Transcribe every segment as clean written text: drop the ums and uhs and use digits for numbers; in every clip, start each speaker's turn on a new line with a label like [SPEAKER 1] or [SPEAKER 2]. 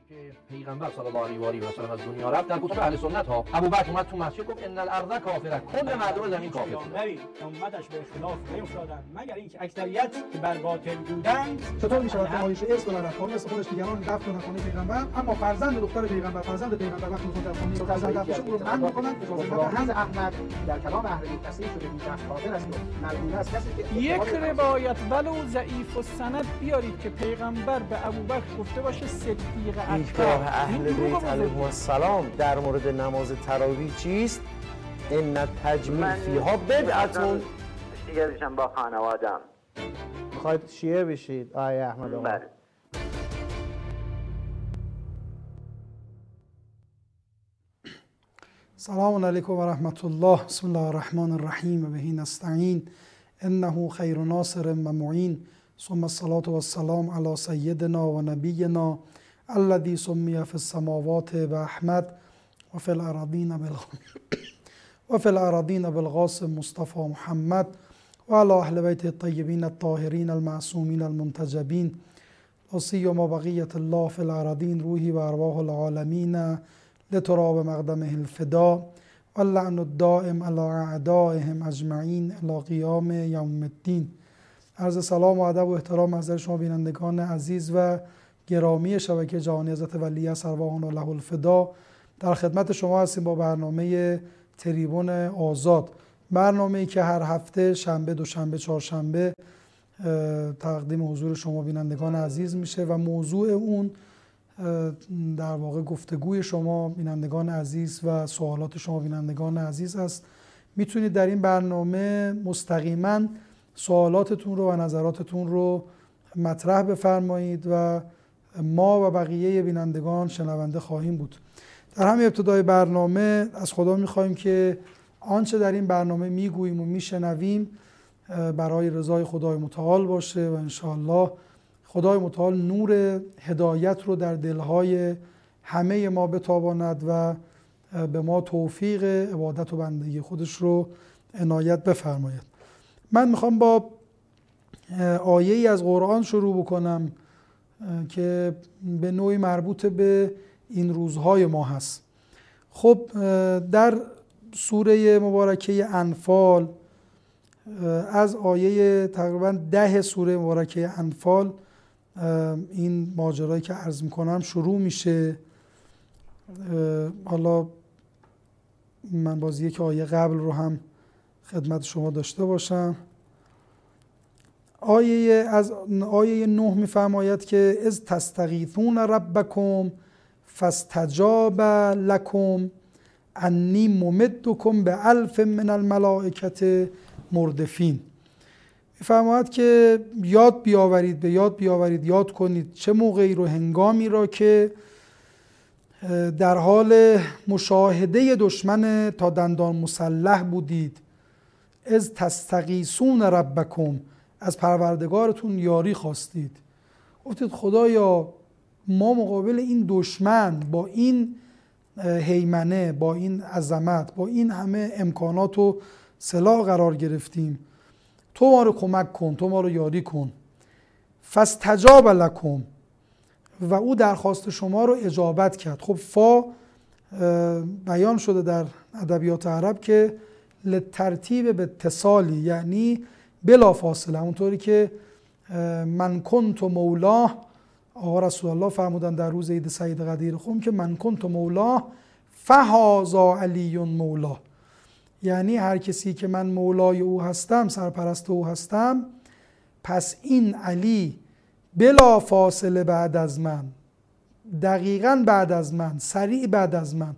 [SPEAKER 1] که پیغمبر صلی الله علیه و سلم از دنیا رفت، در کتب اهل سنت ها ابوبکر اومد تو مسجد گفت ان الارض کافره، کل مردم زمین کافر.
[SPEAKER 2] امتش به اختلاف نیفتادند مگر اینکه اکثریت که بر باطل بودند.
[SPEAKER 3] چطور میشه وقتی عایشه ارث دارد خانم مثل خودش دیگران دفن کنه خانه پیغمبر، اما فرزند دختر پیغمبر وقتی میخواد در خانه فرزند دفن رو من میکنن
[SPEAKER 4] حضرت احمد در کلام اهل تصحیح شده بی‌شک کافر است و مردود است کسی که
[SPEAKER 2] یک روایت ولو ضعیف السند بیارید که پیغمبر به ابوبکر گفته باشه صدیق اکبر.
[SPEAKER 5] دیدگاه اهل بیت علیهم السلام در مورد نماز تراویح چیست؟ ان التجمیع فیها بدعتون.
[SPEAKER 6] شیعه بشم با خانوادم.
[SPEAKER 5] میخواید شیعه بشید آقای احمد آقا؟
[SPEAKER 6] بله.
[SPEAKER 3] سلام علیکم و رحمت الله. بسم الله الرحمن الرحیم و بهی نستعین انه خیر ناصر و معین ثم الصلاة و السلام علی سیدنا و نبینا الذی سمی فی السماوات باحمد و فی الارضین بالقاسم مصطفى محمد و علی اهل بیت الطیبین الطاهرین المعصومین المنتجبین لا سیما بقیة الله فی الارضین روحی و ارواح العالمین لتراب مقدمه الفدا واللعن الدائم علی اعدائهم اجمعین الی قیام یوم الدین. عرض سلام و ادب و احترام حضرت شما بینندگان عزیز و گرامی شبکه جهانی حضرت ولی ارواحنا له الفدا. در خدمت شما هستیم با برنامه تریبون آزاد، برنامه‌ای که هر هفته شنبه، دوشنبه، چهارشنبه تقدیم حضور شما بینندگان عزیز میشه و موضوع اون در واقع گفتگوی شما بینندگان عزیز و سوالات شما بینندگان عزیز است. میتونید در این برنامه مستقیما سوالاتتون رو و نظراتتون رو مطرح بفرمایید و ما و بقیه بینندگان شنونده خواهیم بود. در همین ابتدای برنامه از خدا میخواهیم که آنچه در این برنامه میگوییم و میشنویم برای رضای خدای متعال باشه و انشاءالله خدای متعال نور هدایت رو در دلهای همه ما بتاباند و به ما توفیق عبادت و بندگی خودش رو عنایت بفرماید. من میخوام با آیه‌ای از قرآن شروع بکنم که به نوعی مربوط به این روزهای ما هست. خب در سوره مبارکه انفال از آیه تقریبا 10 سوره مبارکه انفال این ماجرایی که عرض میکنم شروع میشه. حالا من باز یک آیه قبل رو هم خدمت شما داشته باشم. از آیه 9 میفرماید که اذ تستغیثون ربکم فاستجاب لکم انی ممدکم ب1000 من الملائکة مردفین. میفرماید که یاد بیاورید یاد کنید چه موقعی رو، هنگامی را که در حال مشاهده دشمن تا دندان مسلح بودید. از تستغیثون ربکم، از پروردگارتون یاری خواستید، گفتید خدایا ما مقابل این دشمن با این هیمنه، با این عظمت، با این همه امکانات و سلاح قرار گرفتیم، تو ما رو کمک کن، تو ما رو یاری کن. فاستجاب لکم، و او درخواست شما رو اجابت کرد. خب فا بیان شده در ادبیات عرب که لترتیب به اتصالی، یعنی بلا فاصله، همونطوری که من کنت مولاه، آقا رسول الله فرمودن در روز عید سعید قدیر خم که من کنت مولاه فهذا علی مولاه، یعنی هر کسی که من مولای او هستم، سرپرست او هستم، پس این علی بلا فاصله بعد از من، دقیقاً بعد از من، سریع بعد از من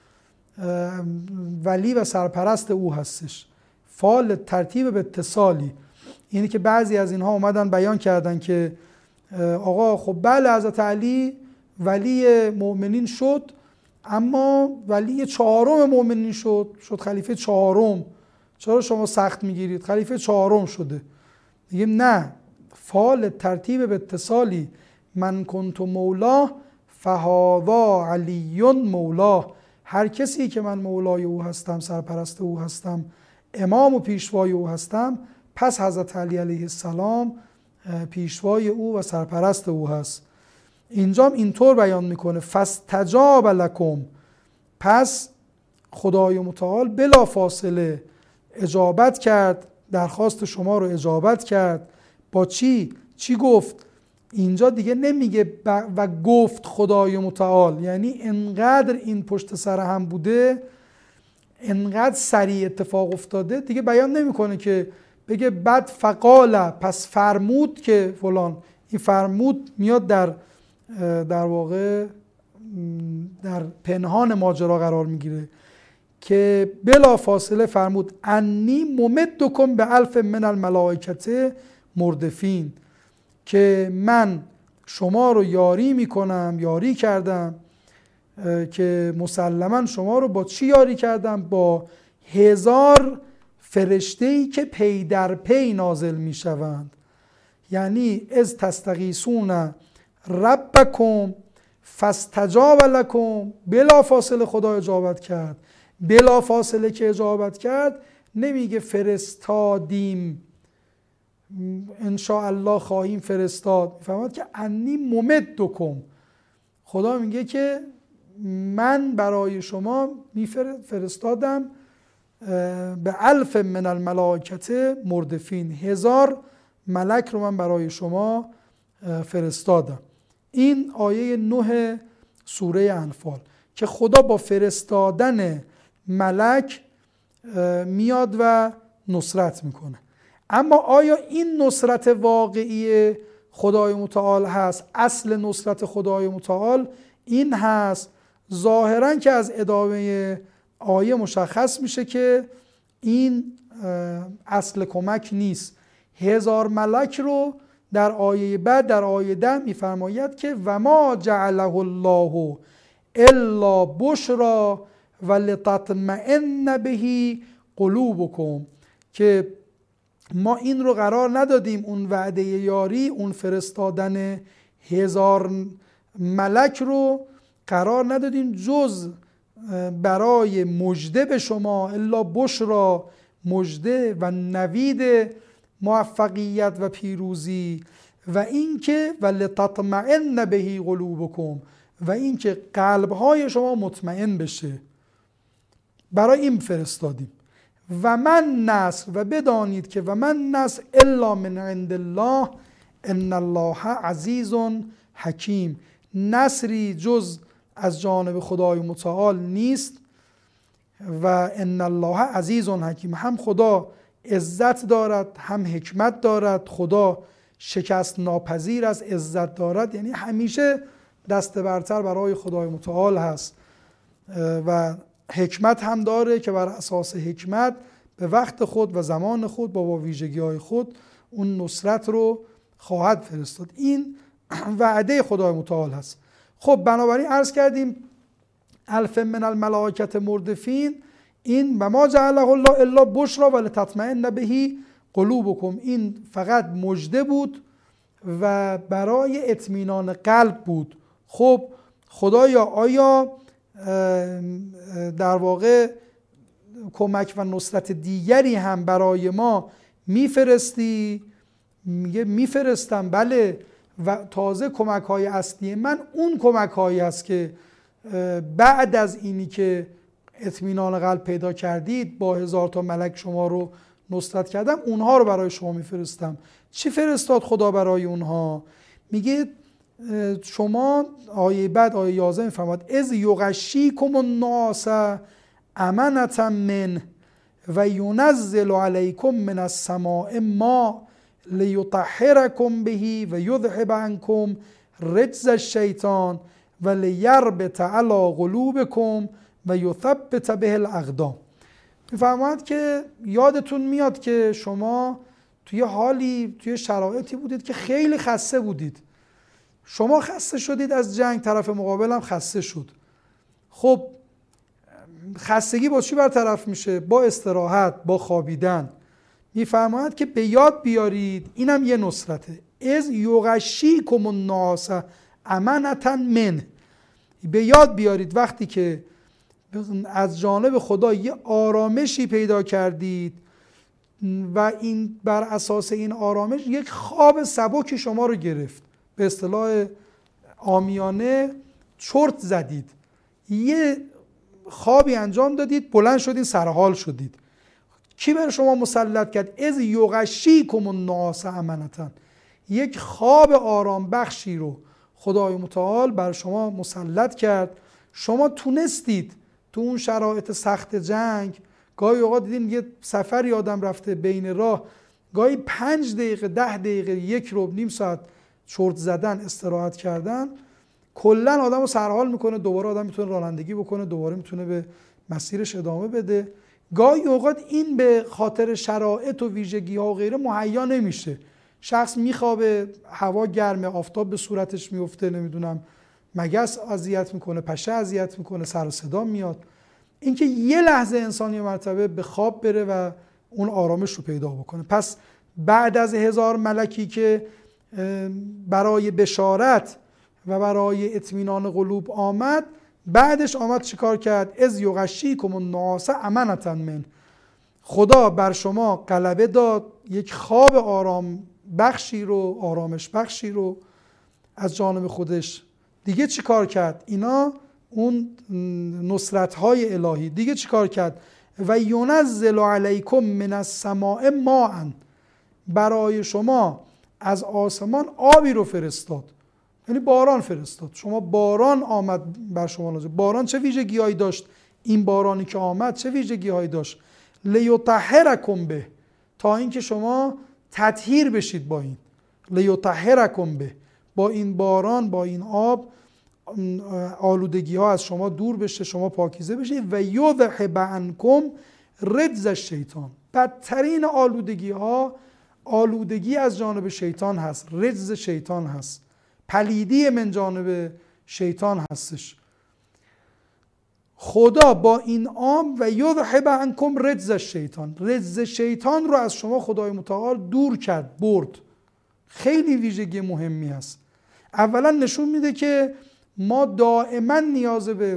[SPEAKER 3] ولی و سرپرست او هستش. فال ترتیب به اتصالی، اینی که بعضی از اینها اومدن بیان کردن که آقا خب بله حضرت علی ولی مؤمنین شد، اما ولی 4م مؤمنین شد خلیفه 4م، چرا شما سخت میگیرید؟ خلیفه 4م شده. میگیم نه، فال ترتیب به اتصالی، من کنت مولا فهذا علی مولا، هر کسی که من مولای او هستم، سرپرست او هستم، امام و پیشوای او هستم، پس حضرت علی علیه السلام پیشوای او و سرپرست او هست. اینجا اینطور بیان میکنه فاستجاب لکم، پس خدای متعال بلا فاصله اجابت کرد، درخواست شما رو اجابت کرد. با چی گفت؟ اینجا دیگه نمیگه و گفت خدای متعال، یعنی انقدر این پشت سر هم بوده، انقدر سریع اتفاق افتاده، دیگه بیان نمیکنه که بگه بعد فقال، پس فرمود که فلان. این فرمود میاد در واقع در پنهان ماجرا قرار میگیره که بلا فاصله فرمود انی ممدکم به 1000 من الملائکه مردفین، که من شما رو یاری کردم که مسلما شما رو با چی یاری کردم؟ با 1000 فرشته‌ای که پی در پی نازل می شوند. یعنی از تستغیثون ربکم فاستجاب لکم، بلا فاصله خدا اجابت کرد. بلا فاصله که اجابت کرد نمیگه فرستادیم ان شاء الله خواهیم فرستاد، میفهمد که انی ممدکم، خدا میگه که من برای شما فرستادم به 1000 من الملائکه مردفین، 1000 ملک رو من برای شما فرستادم. این آیه 9 سوره انفال که خدا با فرستادن ملک میاد و نصرت میکنه. اما آیا این نصرت واقعی خدای متعال هست؟ اصل نصرت خدای متعال این هست. ظاهرا که از ادامه آیه مشخص میشه که این اصل کمک نیست. 1000 ملک رو در آیه بعد، در آیه 10 میفرماید که و ما جعله الله الا بشرا ولتطمئن به قلوبکم، که ما این رو قرار ندادیم، اون وعده یاری، اون فرستادن 1000 ملک رو قرار ندادیم جز برای مژده به شما، الا بشرا، مژده و نوید موفقیت و پیروزی، و اینکه ولتطمئن به قلوبکم، و اینکه قلب‌های شما مطمئن بشه. برای این فرستادیم. و من نصر، و بدانید که و من نصر الا من عند الله ان الله عزیز حکیم، نصری جز از جانب خدای متعال نیست. و ان الله عزیز حکیم، هم خدا عزت دارد هم حکمت دارد. خدا شکست ناپذیر است، عزت دارد، یعنی همیشه دست برتر برای خدای متعال هست و حکمت هم داره که بر اساس حکمت به وقت خود و زمان خود با ویژگی‌های خود اون نصرت رو خواهد فرستاد. این وعده خدای متعال هست. خب بنابراین عرض کردیم 1000 من الملائکه مردفین، این و ما جعله الله الا بشرا ولتطمئن به قلوبکم، این فقط مژده بود و برای اطمینان قلب بود. خب خدایا آیا در واقع کمک و نصرت دیگری هم برای ما میفرستی؟ میگه میفرستم، بله، و تازه کمک های اصلی من اون کمک هایی هست که بعد از اینی که اطمینان قلب پیدا کردید با 1000 تا ملک شما رو نصرت کردم، اونها رو برای شما میفرستم. چی فرستاد خدا برای اونها؟ میگه شما آیه بعد آیه 11 میفرماد از یغشیکم الناس امنة من و ینزل علیکم من السماء ما لیطهرکم به و یذهب عنکم رجز الشیطان و لیربط علی قلوبکم و یثبت به الاقدام. میفرماید که یادتون میاد که شما توی شرایطی بودید که خیلی خسته بودید. شما خسته شدید از جنگ، طرف مقابل هم خسته شد. خب خستگی با چی برطرف میشه؟ با استراحت، با خوابیدن. میفرماید که به یاد بیارید، اینم یه نصرته، از یغشیکم الناس امنة من، به یاد بیارید وقتی که از جانب خدا یه آرامشی پیدا کردید و این بر اساس این آرامش یک خواب سبکی شما رو گرفت. به اصطلاح عامیانه چرت زدید، یه خوابی انجام دادید، بلند شدید سرحال شدید. کی بر شما مسلط کرد؟ از یغشیکم النعاس امنة، یک خواب آرام بخشی رو خدای متعال بر شما مسلط کرد. شما تونستید تو اون شرایط سخت جنگ، گاهی اوقات دیدین یه سفری آدم رفته بین راه، گاهی 5 دقیقه 10 دقیقه 1 ربع نیم ساعت چرت زدن، استراحت کردن، کلا آدم رو سرحال میکنه، دوباره آدم میتونه رانندگی بکنه، دوباره میتونه به مسیرش ادامه بده. گاهی اوقات این به خاطر شرایط و ویژگی ها و غیره مهیا نمیشه. شخص میخوابه، هوا گرمه، آفتاب به صورتش میفته، نمیدونم مگس اذیت میکنه، پشه اذیت میکنه، سر و صدا میاد. اینکه یه لحظه انسانی مرتبه به خواب بره و اون آرامش رو پیدا بکنه. پس بعد از 1000 ملکی که برای بشارت و برای اطمینان قلوب آمد، بعدش آمد چیکار کرد؟ از یغشیکم النعاس امنة من، خدا بر شما غلبه داد، یک خواب آرام بخشی رو، آرامش بخشی رو از جانب خودش. دیگه چیکار کرد؟ اینا اون نصرت‌های الهی. دیگه چیکار کرد؟ و ینزل علیکم من السماء ماء، برای شما از آسمان آبی رو فرستاد، یعنی باران فرستاد. شما باران آمد بر شما نازل. باران چه ویژگی‌هایی داشت؟ این بارانی که آمد چه ویژگی‌هایی داشت؟ لیطهرکم به، تا اینکه شما تطهیر بشید با این. لیطهرکم به، با این باران، با این آب آلودگی ها از شما دور بشه، شما پاکیزه بشید. و یذهب عنکم رجز الشیطان، بدترین آلودگی ها آلودگی از جانب شیطان هست، رجز شیطان هست، پلیدی من جانب شیطان هستش. خدا با این آب و یذهب عنکم رجز الشیطان، رجز شیطان رو از شما خدای متعال دور کرد، برد. خیلی ویژگی مهمی هست. اولا نشون میده که ما دائما نیاز به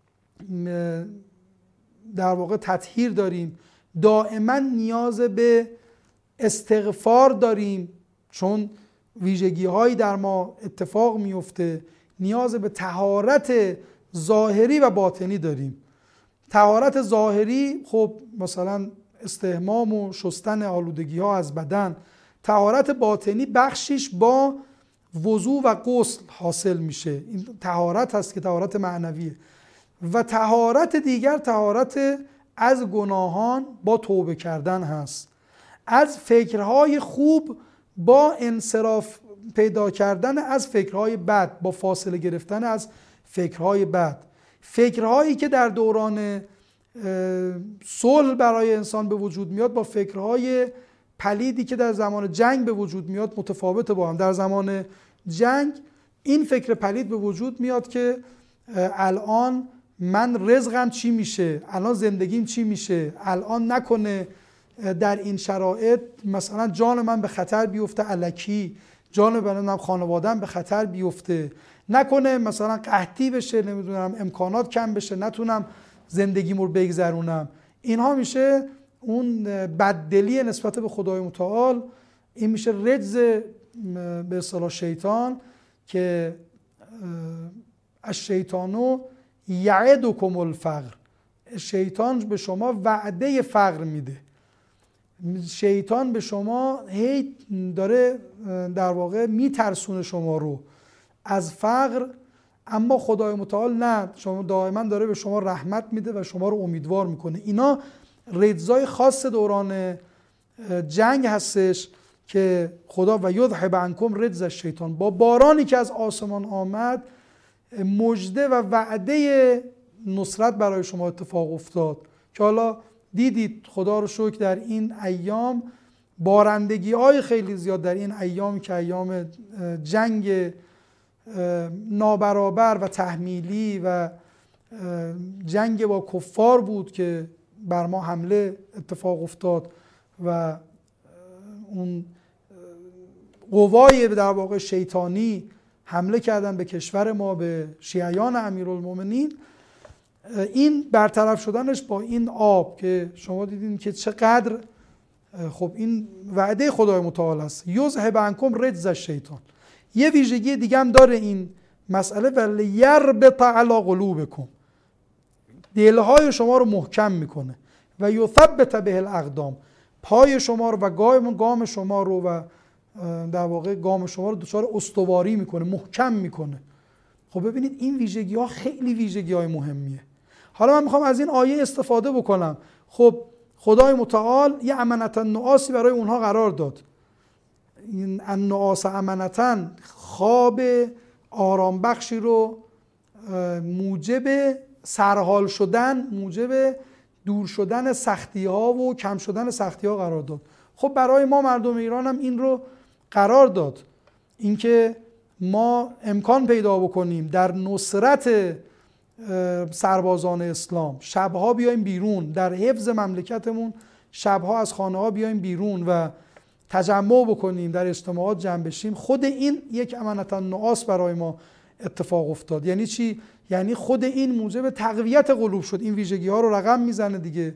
[SPEAKER 3] در واقع تطهیر داریم، دائما نیاز به استغفار داریم، چون ویژگی هایی در ما اتفاق میفته. نیاز به طهارت ظاهری و باطنی داریم. طهارت ظاهری خب مثلا استحمام و شستن آلودگی ها از بدن. طهارت باطنی بخشیش با وضو و غسل حاصل میشه، این طهارت هست که طهارت معنویه. و طهارت دیگر طهارت از گناهان با توبه کردن هست، از فکرهای خوب با انصراف پیدا کردن از فکرهای بد، با فاصله گرفتن از فکرهای بد. فکرهایی که در دوران صلح برای انسان به وجود میاد با فکرهای پلیدی که در زمان جنگ به وجود میاد متفاوته با هم. در زمان جنگ این فکر پلید به وجود میاد که الان من رزقم چی میشه، الان زندگیم چی میشه، الان نکنه در این شرایط مثلا جان من به خطر بیفته، الکی جان من خانواده‌ام به خطر بیفته، نکنه مثلا قحطی بشه، نمیدونم امکانات کم بشه، نتونم زندگیمو رو بگذرونم. اینها میشه اون بددلی نسبت به خدای متعال. این میشه رجز به اصطلاح شیطان که الشیطانو یعدکم الفقر، شیطان به شما وعده فقر میده. شیطان به شما هی داره در واقع میترسونه شما رو از فقر، اما خدای متعال نه، شما دائما داره به شما رحمت میده و شما رو امیدوار میکنه. اینا رجزای خاص دوران جنگ هستش که خدا و یذهب عنکم رجز الشیطان، با بارانی که از آسمان آمد مژده و وعده نصرت برای شما اتفاق افتاد که حالا دیدید خدا رو شکر در این ایام بارندگی های خیلی زیاد، در این ایامی که ایام جنگ نابرابر و تحمیلی و جنگ با کفار بود که بر ما حمله اتفاق افتاد و اون قوای در واقع شیطانی حمله کردن به کشور ما، به شیعیان امیرالمومنین. این برطرف شدنش با این آب که شما دیدین که چقدر خب این وعده خدای متعال است. یذهب عنکم رجز الشیطان. یه ویژگی دیگه هم داره این مسئله ولی یربط علی قلوبکم، دلهای شما رو محکم میکنه و یثبت به الاقدام، پای شما رو و گام شما رو و در واقع گام شما رو دچار استواری میکنه، محکم میکنه. خب ببینید این ویژگی ها خیلی ویژگی های مهمیه. حالا من میخوام از این آیه استفاده بکنم. خب خدای متعال یه امنتا نعاسی برای اونها قرار داد. این النعاس امنتا، خواب آرام بخشی رو موجب سرحال شدن، موجب دور شدن سختی ها و کم شدن سختی ها قرار داد. خب برای ما مردم ایران هم این رو قرار داد، اینکه ما امکان پیدا بکنیم در نصرت سربازان اسلام شبها بیایم بیرون، در حفظ مملکتمون شبها از خانه ها بیایم بیرون و تجمع بکنیم، در اجتماعات جمع بشیم. خود این یک امنتا نعاس برای ما اتفاق افتاد. یعنی چی؟ یعنی خود این موجب تقویت قلوب شد. این ویژگی ها رو رقم میزنه دیگه.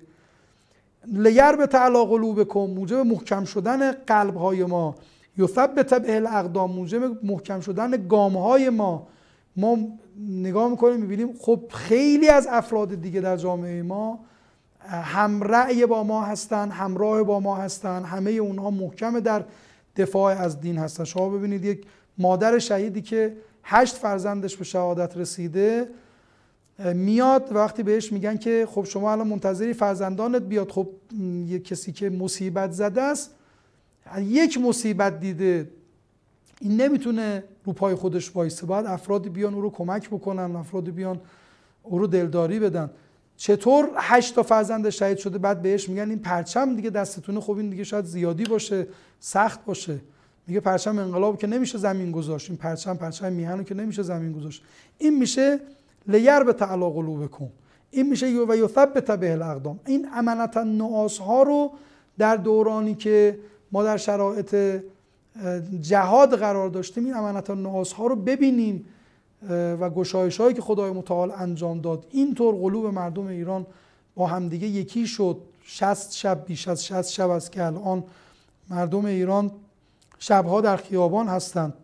[SPEAKER 3] لیربط علی قلوبکم، موجب محکم شدن قلب های ما، یثبت به الاقدام، موجب محکم شدن گام های ما. ما نگاه میکنیم میبینیم خب خیلی از افراد دیگه در جامعه ما هم رأی با ما هستن، همراه با ما هستن، همه اونها محکم در دفاع از دین هستن. شما ببینید یک مادر شهیدی که 8 فرزندش به شهادت رسیده میاد، وقتی بهش میگن که خب شما الان منتظری فرزندانت بیاد، خب یک کسی که مصیبت زده است، یک مصیبت دیده، این نمیتونه رو پای خودش وایسه، باید افرادی بیان او رو کمک بکنن، افرادی بیان او رو دلداری بدن. چطور 8 تا فرزند شهید شده بعد بهش میگن این پرچم دیگه دستتونه، خب این دیگه شاید زیادی باشه، سخت باشه. میگه پرچم انقلاب که نمیشه زمین گذاشت، این پرچم میهنو که نمیشه زمین گذاشت. این میشه لیربط علی قلوبکم، این میشه و یثبت به الاقدام. این امنتا نعاس ها رو در دورانی که ما در شرایط جهاد قرار داشتیم، این امنتا نعاس ها رو ببینیم و گشایش هایی که خدای متعال انجام داد. اینطور قلوب مردم ایران با همدیگه یکی شد. 60 شب، بیش از 60 شب است که الان مردم ایران شبها در خیابان هستند،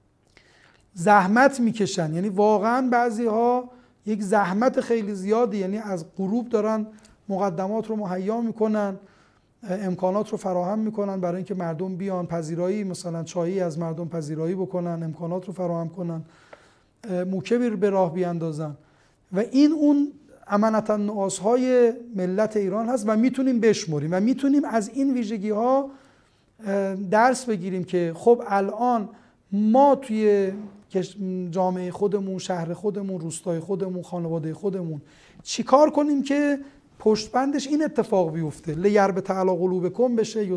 [SPEAKER 3] زحمت میکشن. یعنی واقعا بعضی ها یک زحمت خیلی زیادی، یعنی از غروب دارن مقدمات رو مهیا میکنن، امکانات رو فراهم میکنن برای اینکه مردم بیان، پذیرایی مثلا چایی از مردم پذیرایی بکنن، امکانات رو فراهم کنن، موکبی به راه بیاندازن. و این اون امنتا نعاس های ملت ایران هست و میتونیم بشمریم و میتونیم از این ویژگی ها درس بگیریم که خب الان ما توی جامعه خودمون، شهر خودمون، روستای خودمون، خانواده خودمون چیکار کنیم که پشتبندش این اتفاق بیفته. لیربط علی قلوبکم بشه،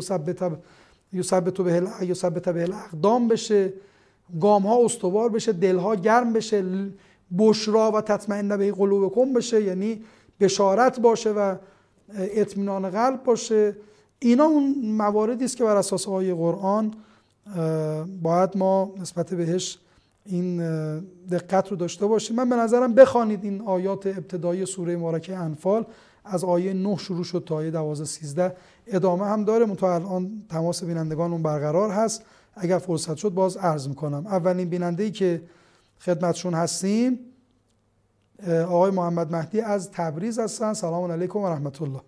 [SPEAKER 3] یثبت به الاقدام بشه، گام ها استوار بشه، دل ها گرم بشه، بشرا و تطمئن به قلوبکم بشه، یعنی بشارت باشه و اطمینان قلب باشه. اینا اون مواردی است که بر اساس آیه قرآن باید ما نسبت بهش این دقت رو داشته باشیم. من به نظرم بخوانید این آیات ابتدایی سوره مبارکه انفال، از آیه 9 شروع شد تا آیه 12-13 ادامه هم داره. منتها الان تماس بینندگان اون برقرار هست، اگر فرصت شد باز عرض میکنم. اولین بیننده‌ای که خدمتشون هستیم آقای محمد مهدی از تبریز هستن. سلام علیکم و رحمت الله.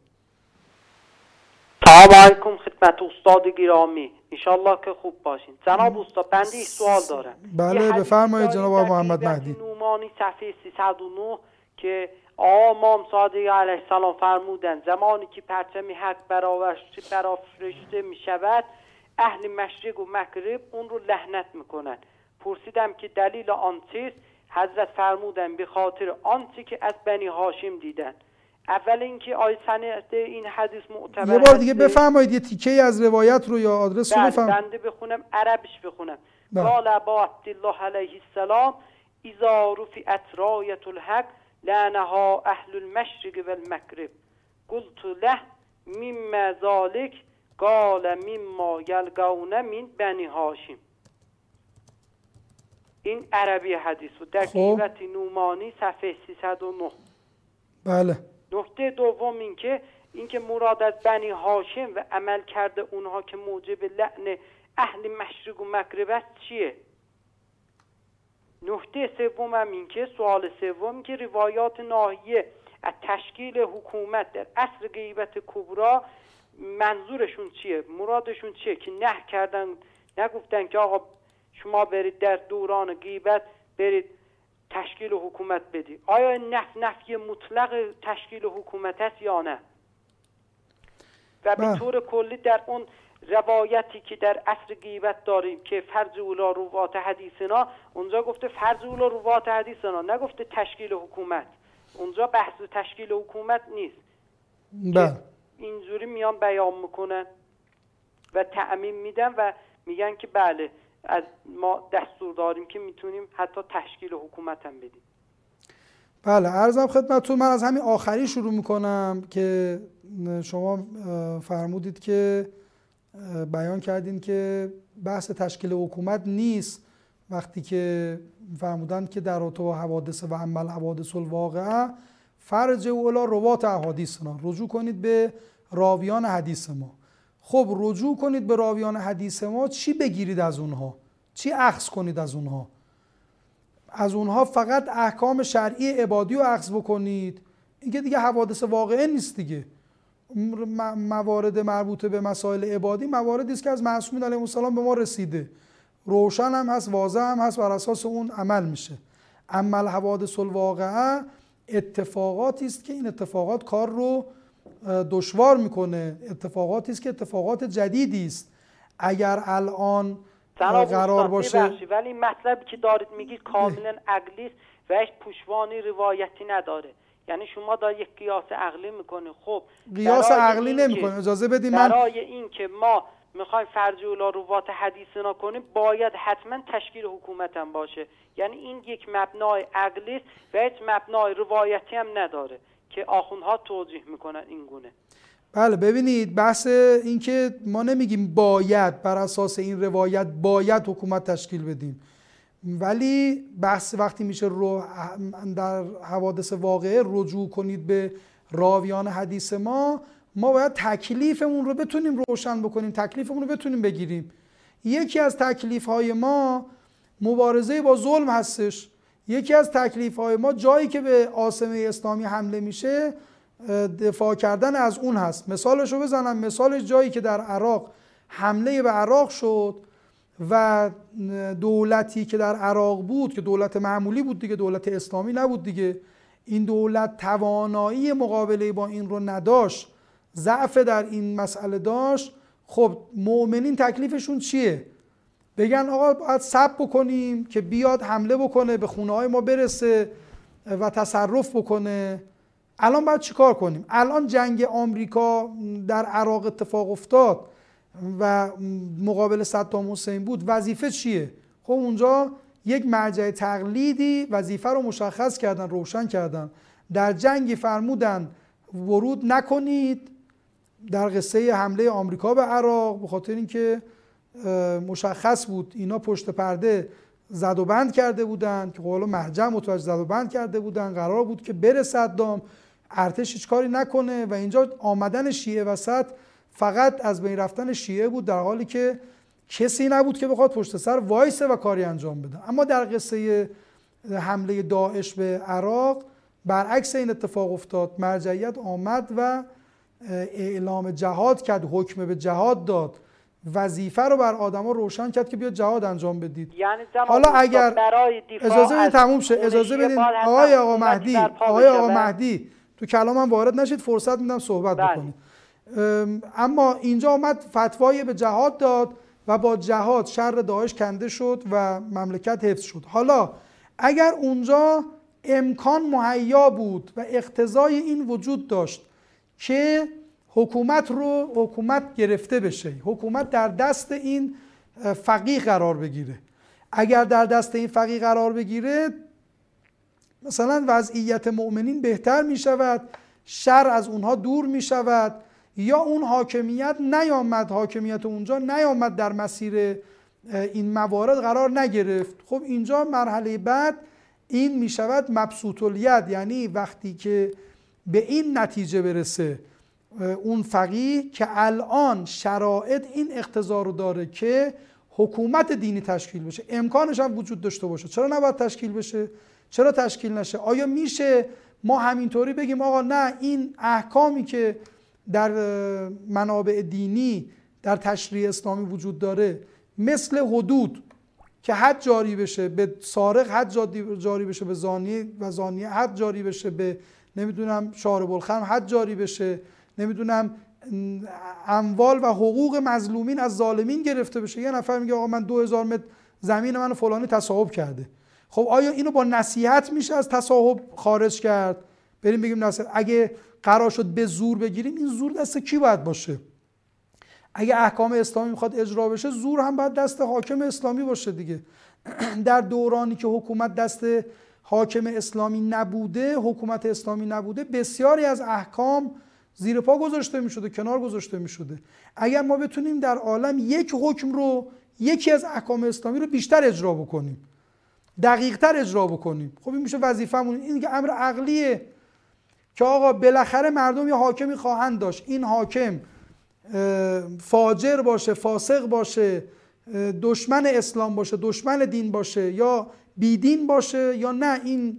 [SPEAKER 7] سلام علیکم خدمت استاد گرامی، انشالله که خوب باشین. جناب استاد بنده یک سوال دارم.
[SPEAKER 3] بله بفرمایید جناب آقای محمد مهدی.
[SPEAKER 7] نومانی صفحه 309 که امام صادق علیه السلام فرمودن زمانی که پرچم حق برافراشته می شود اهل مشرق و مغرب اون رو لعنت میکنن. پرسیدم که دلیل آن چیست؟ حضرت فرمودن به خاطر آنچه که از بنی هاشم دیدن. اول اینکه آیه سند این حدیث معتبر،
[SPEAKER 3] یه بار دیگه بفرمایید، یه تیکه از روایت رو یا آدرس رو بفرمایید.
[SPEAKER 7] بنده بخونم، عربیش بخونم. قال ابا عبدالله علیه السلام اذا رفعت رایة الحق لعنها اهل المشرق والمغرب قلت له مما ذلك قال مما یلقون من بنی هاشم. این عربی حدیث بود در کتیبه نومانی صفحه 309.
[SPEAKER 3] بله.
[SPEAKER 7] نکته دوم اینکه مراد از بنی هاشم و عمل کرده اونها که موجب لعن اهل مشرق و مغرب است چیه؟ نکته سوم هم این که سوال سوم که روایات ناحیه از تشکیل حکومت در عصر غیبت کبرا منظورشون چیه، مرادشون چیه که نه کردن، نگفتن که آقا شما برید در دوران غیبت برید تشکیل حکومت بدید. آیا نفی مطلق تشکیل حکومت است یا نه؟ و به طور کلی در اون روایتی که در عصر غیبت داریم که فرض اولا روات حدیثنا، اونجا گفته فرض اولا روات حدیثنا، نگفته تشکیل حکومت. اونجا بحث تشکیل حکومت نیست.
[SPEAKER 3] بله.
[SPEAKER 7] اینجوری میان بیان میکنن و تعمیم میدن و میگن که بله از ما دستور داریم که میتونیم حتی تشکیل حکومت هم بدیم.
[SPEAKER 3] بله، عرضم خدمتتون، من از همین آخری شروع میکنم که شما فرمودید که بیان کردین که بحث تشکیل حکومت نیست وقتی که فرمودن که در ارتباط حوادث و عمل حوادث الواقعه فرجعوا الی روات احادیثنا، رجوع کنید به راویان حدیث ما. خب رجوع کنید به راویان حدیث ما، چی بگیرید از اونها؟ چی اخذ کنید از اونها؟ از اونها فقط احکام شرعی عبادی رو اخذ بکنید. این که دیگه حوادث واقعه نیست دیگه. موارد مربوطه به مسائل عبادی مواردی است که از معصومین علیهم السلام به ما رسیده، روشن هم هست، واضح هم هست، بر اساس اون عمل میشه. اما الحوادث الواقعه اتفاقاتی است که این اتفاقات کار رو دشوار میکنه، اتفاقاتی است که اتفاقات جدیدی است. اگر الان قرار باشه،
[SPEAKER 7] ولی این مطلبی که دارید میگید کاملا عقلی است و هیچ پشتوانی روایتی نداره. یعنی شما دا یک قیاس عقلی میکنه. خب
[SPEAKER 3] قیاس عقلی نمیکنه، اجازه بدید من
[SPEAKER 7] برای این که ما میخوایم فرض اولا روات حدیثنا کنیم باید حتما تشکیل حکومت هم باشه. یعنی این یک مبنای عقلی است و هیچ مبنای روایتی هم نداره که آخوندها توضیح میکنن این گونه.
[SPEAKER 3] بله ببینید، بحث این که ما نمیگیم باید بر اساس این روایت باید حکومت تشکیل بدیم، ولی بحث وقتی میشه در حوادث واقعه رجوع کنید به راویان حدیث ما باید تکلیفمون رو بتونیم روشن بکنیم، تکلیفمون رو بتونیم بگیریم. یکی از تکلیف‌های ما مبارزه با ظلم هستش، یکی از تکلیف‌های ما جایی که به عاصمه اسلامی حمله میشه دفاع کردن از اون هست. مثالش رو بزنم، مثالش جایی که در عراق حمله به عراق شد و دولتی که در عراق بود که دولت معمولی بود دیگه، دولت اسلامی نبود دیگه، این دولت توانایی مقابله با این رو نداشت، ضعف در این مسئله داشت. خب مؤمنین تکلیفشون چیه؟ بگن آقا باید صبر بکنیم که بیاد حمله بکنه به خونه های ما برسه و تصرف بکنه. الان باید چی کار کنیم؟ الان جنگ آمریکا در عراق اتفاق افتاد و مقابل صدام حسین بود، وظیفه چیه؟ خب اونجا یک مرجع تقلیدی وظیفه رو مشخص کردن، روشن کردن. در جنگی فرمودن ورود نکنید در قصه حمله آمریکا به عراق، به خاطر اینکه مشخص بود اینا پشت پرده زد و بند کرده بودن که قولا مرجع متوجه زد و بند کرده بودن، قرار بود که بره صدام، ارتش هیچ کاری نکنه و اینجا آمدن شیعه وسط فقط از بین رفتن شیعه بود، در حالی که کسی نبود که بخواد پشت سر وایسه و کاری انجام بده. اما در قصه حمله داعش به عراق برعکس این اتفاق افتاد، مرجعیت آمد و اعلام جهاد کرد، حکم به جهاد داد، وظیفه رو بر آدما روشن کرد که بیاد جهاد انجام بدید.
[SPEAKER 7] یعنی
[SPEAKER 3] حالا اگر اجازه بدید تموم شه، اجازه بدید آقای مهدی تو کلامم وارد نشید، فرصت میدم صحبت بکنید. اما اینجا آمد فتوای به جهاد داد و با جهاد شر داعش کنده شد و مملکت حفظ شد. حالا اگر اونجا امکان مهیا بود و اقتضای این وجود داشت که حکومت گرفته بشه، حکومت در دست این فقیه قرار بگیره، اگر در دست این فقیه قرار بگیره مثلا وضعیت مؤمنین بهتر می شود، شر از اونها دور می شود، یا اون حاکمیت حاکمیت اونجا نیامد در مسیر این موارد قرار نگرفت. خب اینجا مرحله بعد این می شود مبسوط الید، یعنی وقتی که به این نتیجه برسه اون فقیه که الان شرایط این اقتضا رو داره که حکومت دینی تشکیل بشه، امکانش هم وجود داشته باشه. چرا نباید تشکیل بشه؟ چرا تشکیل نشه؟ آیا میشه ما همینطوری بگیم آقا نه، این احکامی که در منابع دینی در تشریع اسلامی وجود داره، مثل حدود که حد جاری بشه به سارق، حد جاری بشه به زانی و زانیه، حد جاری بشه به نمیدونم شارب الخمر، حد جاری بشه نمیدونم اموال و حقوق مظلومین از ظالمین گرفته بشه. یه نفر میگه آقا من 2000 متر زمین منو فلانی تصاحب کرده. خب آیا اینو با نصیحت میشه از تصاحب خارج کرد؟ بریم بگیم نصیحت. اگه قرار شد به زور بگیریم، این زور دست کی باید باشه؟ اگه احکام اسلامی میخواد اجرا بشه، زور هم باید دست حاکم اسلامی باشه دیگه. در دورانی که حکومت دست حاکم اسلامی نبوده، حکومت اسلامی نبوده، بسیاری از احکام زیر پا گذاشته میشده، کنار گذاشته میشده. اگر ما بتونیم در عالم یک حکم رو، یکی از احکام اسلامی رو بیشتر اجرا بکنیم، دقیق‌تر اجرا بکنیم، خب این میشه وظیفه‌مون. این دیگه امر عقلیه که آقا بالاخره مردم یه حاکمی خواهند داشت. این حاکم فاجر باشه، فاسق باشه، دشمن اسلام باشه، دشمن دین باشه، یا بیدین باشه، یا نه این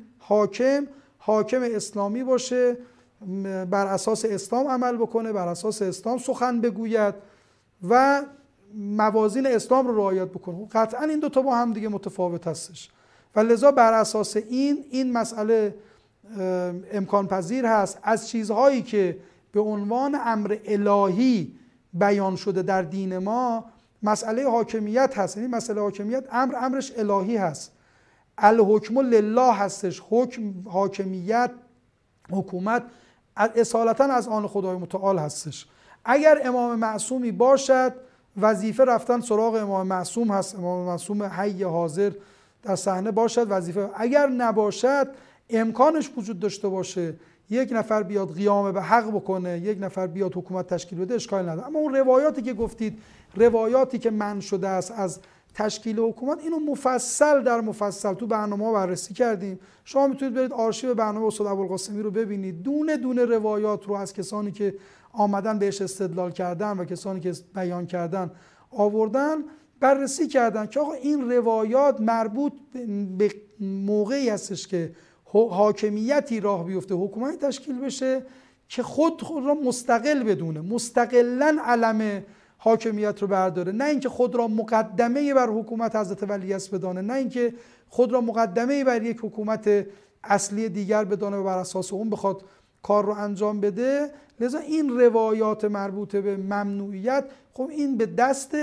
[SPEAKER 3] حاکم اسلامی باشه، بر اساس اسلام عمل بکنه، بر اساس اسلام سخن بگوید و موازین اسلام رو رعایت بکنه. قطعا این دوتا با هم دیگه متفاوت هستش و لذا بر اساس این مسئله امکان پذیر هست از چیزهایی که به عنوان امر الهی بیان شده در دین ما، مسئله حاکمیت هست. این مسئله حاکمیت امرش الهی هست، الحکم لله هستش. حکم، حاکمیت، حکومت اصالتا از آن خدای متعال هستش. اگر امام معصومی باشد، وظیفه رفتن سراغ امام معصوم هست، امام معصوم حی حاضر در صحنه باشد وظیفه. اگر نباشد، امکانش وجود داشته باشه یک نفر بیاد قیام به حق بکنه، یک نفر بیاد حکومت تشکیل بده، اشکال نداره. اما اون روایاتی که گفتید، روایاتی که منع شده است از تشکیل حکومت، اینو مفصل در مفصل تو برنامه‌ها بررسی کردیم. شما میتونید برید آرشیو برنامه استاد ابوالقاسمی رو ببینید، دونه دونه روایات رو از کسانی که آمدن بهش استدلال کردن و کسانی که بیان کردن آوردن بررسی کردن که آقا این روایات مربوط به موقعی هستش که حاکمیتی راه بیفته، حکومتی تشکیل بشه که خود را مستقل بدونه، مستقلاً علم حاکمیت رو برداره، نه اینکه خود را مقدمه بر حکومت حضرت ولیعصر بدانه، نه اینکه خود را مقدمه بر یک حکومت اصلی دیگر بدانه و بر اساس اون بخواد کار رو انجام بده. لذا این روایات مربوطه به ممنوعیت، خب این به دست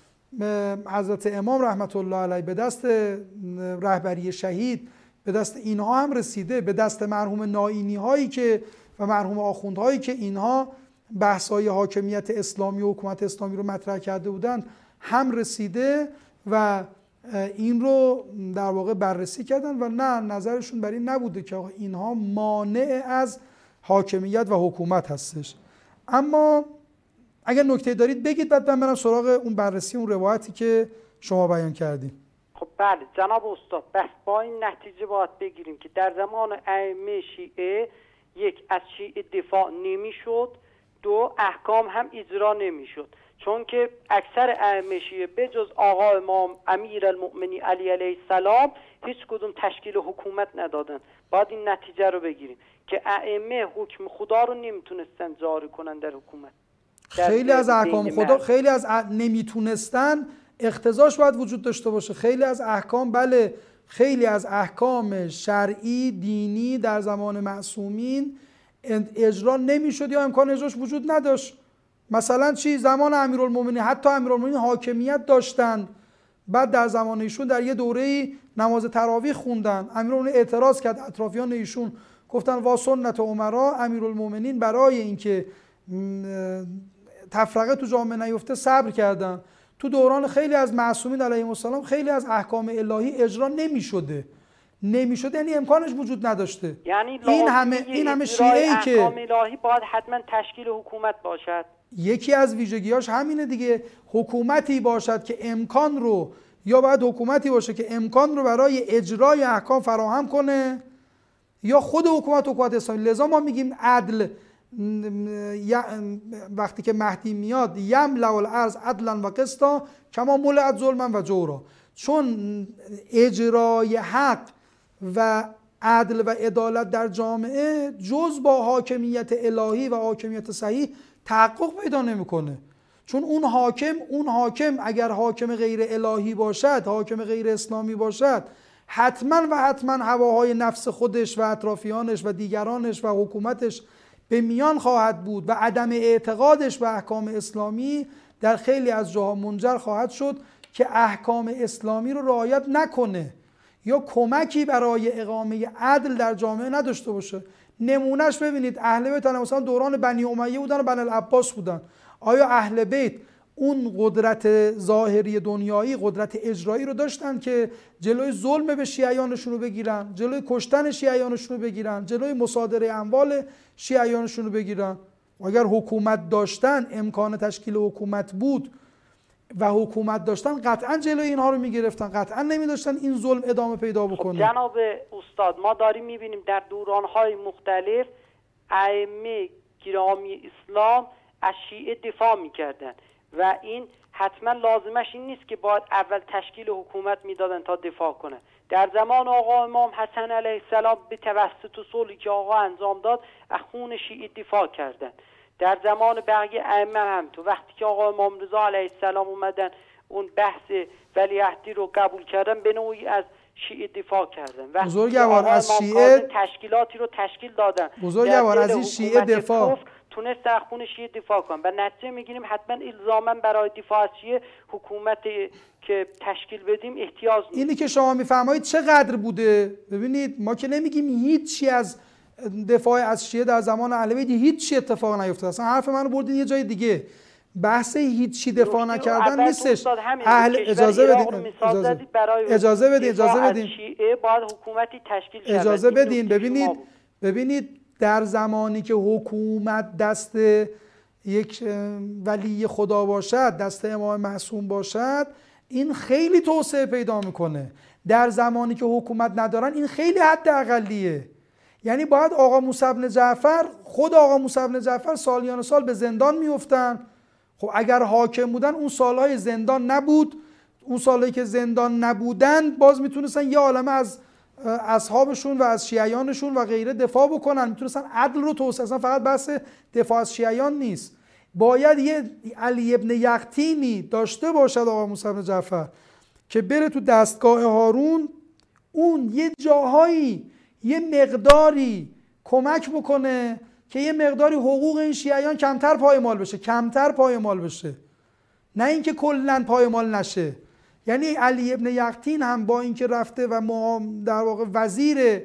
[SPEAKER 3] حضرت امام رحمت الله علیه، به دست رهبری شهید، به دست اینها هم رسیده، به دست مرحوم نائینی هایی که و مرحوم آخوندهایی که اینها بحث‌های حاکمیت اسلامی و حکومت اسلامی رو مطرح کرده بودند هم رسیده و این رو در واقع بررسی کردن و نه، نظرشون بر این نبوده که آقا اینها مانع از حاکمیت و حکومت هستش. اما اگر نکته دارید بگید، بعد من برم سراغ اون بررسی اون روایتی که شما بیان کردید.
[SPEAKER 7] خب بله جناب استاد، بس با این نتیجه باید بگیریم که در زمان ائمه شیعه، یک، از شیعه دفاع نمیشد، دو، احکام هم اجرا نمیشد، چون که اکثر ائمه شیعه به جز آقا امام امیرالمؤمنین علی علیه السلام هیچ کدوم تشکیل حکومت ندادن. باید این نتیجه رو بگیریم که ائمه حکم خدا رو نمیتونستن جاری کنن در حکومت.
[SPEAKER 3] خیلی از احکام خدا، خیلی از نمیتونستن، اقتضاش باید وجود داشته باشه. خیلی از احکام، بله، خیلی از احکام شرعی دینی در زمان معصومین اجرا نمیشد یا امکان اجراش وجود نداشت. مثلا چی؟ زمان امیرالمومنین، حتی امیرالمومنین حاکمیت داشتن، بعد در زمان ایشون در یه دوره‌ای نماز تراویح خوندن، امیرالمومنین اعتراض کرد، اطرافیان ایشون گفتن وا سنت عمرا، امیرالمومنین برای اینکه تفرقه تو جامعه نیفته صبر کردن. تو دوران خیلی از معصومین علیهم السلام خیلی از احکام الهی اجرا نمیشده، یعنی امکانش وجود نداشته.
[SPEAKER 7] یعنی
[SPEAKER 3] این همه شیعه‌ای که
[SPEAKER 7] احکام الهی باید حتما تشکیل حکومت باشد.
[SPEAKER 3] یکی از ویژگی‌هاش همینه دیگه، حکومتی باشد که امکان رو، یا باید حکومتی باشه که امکان رو برای اجرای احکام فراهم کنه، یا خود حکومت اسلامی. لذا ما میگیم عدل وقتی که مهدی میاد یملأ الارض عدلا و قسطا کما ملئت ظلما و جورا، چون اجرای حق و عدل و عدالت در جامعه جز با حاکمیت الهی و حاکمیت صحیح تحقق پیدا نمیکنه. چون اون حاکم اگر حاکم غیر الهی باشد، حاکم غیر اسلامی باشد، حتما هواهای نفس خودش و اطرافیانش و دیگرانش و حکومتش به میان خواهد بود و عدم اعتقادش به احکام اسلامی در خیلی از جاها منجر خواهد شد که احکام اسلامی رو رعایت نکنه یا کمکی برای اقامه عدل در جامعه نداشته باشه. نمونهش ببینید اهل بیت مثلا دوران بنی امیه بودن و بنی العباس بودن. آیا اهل بیت اون قدرت ظاهری دنیایی، قدرت اجرایی رو داشتن که جلوی ظلم به شیعیانشون رو بگیرن، جلوی کشتن شیعیانشون رو بگیرن، جلوی مصادره اموال شیعیانشون رو بگیرن؟ و اگر حکومت داشتن، امکان تشکیل حکومت بود و حکومت داشتن، قطعا جلوی اینها رو میگرفتن، قطعا نمیداشتن این ظلم ادامه پیدا بکنه.
[SPEAKER 7] جناب استاد، ما داریم میبینیم در دورانهای مختلف ائمه گرامی اسلام از شیعه دفاع میکردن و این حتما لازمش این نیست که باید اول تشکیل حکومت میدادن تا دفاع کنه. در زمان آقا امام حسن علیه السلام به توسط صلحی که آقا انجام داد از خون شیعه دفاع کردن. در زمان بقیه ائمه هم تو وقتی که آقا امام رضا علیه السلام اومدن اون بحث ولیعهدی رو قبول کردن، به نوعی از شیعه دفاع کردن.
[SPEAKER 3] بزرگوار از شیعه
[SPEAKER 7] تشکیلاتی رو تشکیل دادن.
[SPEAKER 3] بزرگوار از این شیعه دفاع
[SPEAKER 7] تونست در خون شیعه دفاع کنن و نتیجه میگیریم حتما الزاما برای دفاع از شیعه حکومت که تشکیل بدیم احتیاج نیست.
[SPEAKER 3] اینی که شما میفرمایید چقدر بوده؟ ببینید ما که نمیگیم هیچی از دفاع از شیعه در زمان اهل بیت هیچ اتفاق نیفتاد. اصلا حرف منو بردین یه جای دیگه. بحث هیچی دفاع نکردن نیستش. اجازه بدین
[SPEAKER 7] شیعه باید حکومتی تشکیل شه.
[SPEAKER 3] اجازه بدین. ببینید در زمانی که حکومت دست یک ولی خدا باشد، دست امام معصوم باشد، این خیلی توسعه پیدا میکنه. در زمانی که حکومت ندارن این خیلی حد اقلیه. یعنی باید آقا موسی بن جعفر، خود آقا موسی بن جعفر سالیان سال به زندان میافتن. خب اگر حاکم بودن اون سالهای زندان نبود، اون سالهایی که زندان نبودن باز میتونستن یه عالمه از اصحابشون و از شیعیانشون و غیره دفاع بکنن، میتونستن عدل رو توسعه. اصلا فقط بحث دفاع از شیعیان نیست. باید یه علی ابن یقطینی داشته باشد آقا موسی بن جعفر که بره تو دستگاه هارون، اون یه جاهایی یه مقداری کمک بکنه که یه مقداری حقوق این شیعیان کمتر پایمال بشه، نه اینکه کلاً پایمال نشه. یعنی علی ابن یقطین هم با اینکه رفته و در واقع وزیر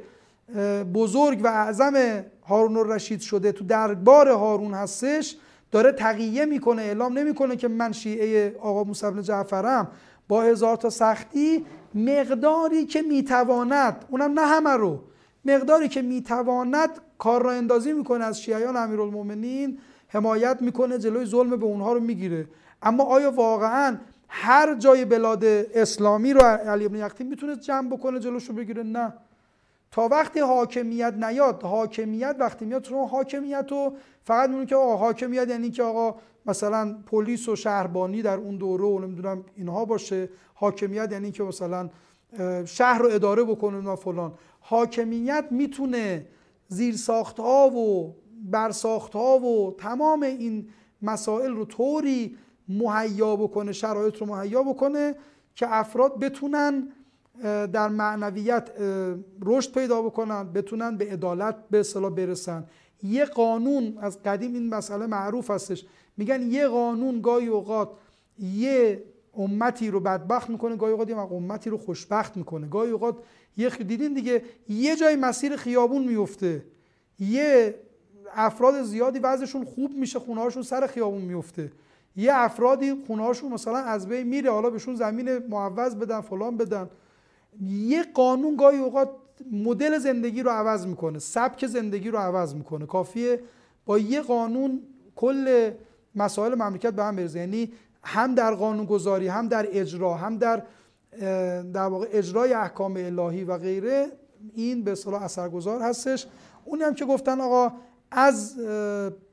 [SPEAKER 3] بزرگ و اعظم هارون الرشید شده، تو دربار هارون هستش، داره تقیه میکنه، اعلام نمیکنه که من شیعه آقا موسی بن جعفرم، با هزار تا سختی مقداری که میتواند، اونم نه همه رو، مقداری که میتواند کار را اندازی میکنه از شیعیان امیرالمومنین، حمایت میکنه، جلوی ظلم به اونها رو میگیره. اما آیا واقعاً هر جای بلاد اسلامی رو علی ابن یقطین میتونه جمع بکنه، جلوشو بگیره؟ نه. تا وقتی حاکمیت نیاد، حاکمیت وقتی میاد، تو حاکمیت رو فقط میگن که آقا حاکمیت یعنی که آقا مثلا پلیس و شهربانی در اون دوره و نمیدونم اینها باشه، حاکمیت یعنی که مثلا شهر رو اداره بکنه و فلان. حاکمیت میتونه زیرساخت‌ها و برساخت‌ها و تمام این مسائل رو طوری مهیا بکنه، شرایط رو مهیا بکنه که افراد بتونن در معنویت رشد پیدا بکنن، بتونن به عدالت به اصطلاح برسن. یه قانون از قدیم این مسئله معروف هستش، میگن یه قانون گاهی اوقات یه امتی رو بدبخت میکنه، گاهی اوقات یه امتی رو خوشبخت میکنه. گاهی اوقات دیدین دیگه یه جای مسیر خیابون میفته، یه افراد زیادی وضعشون خوب میشه، خونه‌هاشون سر خیابون میفته، یه افرادی خونه‌هاشون مثلا از بین میره، حالا بهشون زمین معوض بدن، فلان بدن. یه قانون گاهی اوقات مدل زندگی رو عوض میکنه، سبک زندگی رو عوض میکنه. کافیه با یه قانون کل مسائل مملکت به هم بریزه. یعنی هم در قانونگذاری، هم در اجرا، هم در واقع اجرای احکام الهی و غیره، این به اصطلاح اثرگذار هستش. اونی هم که گفتن آقا از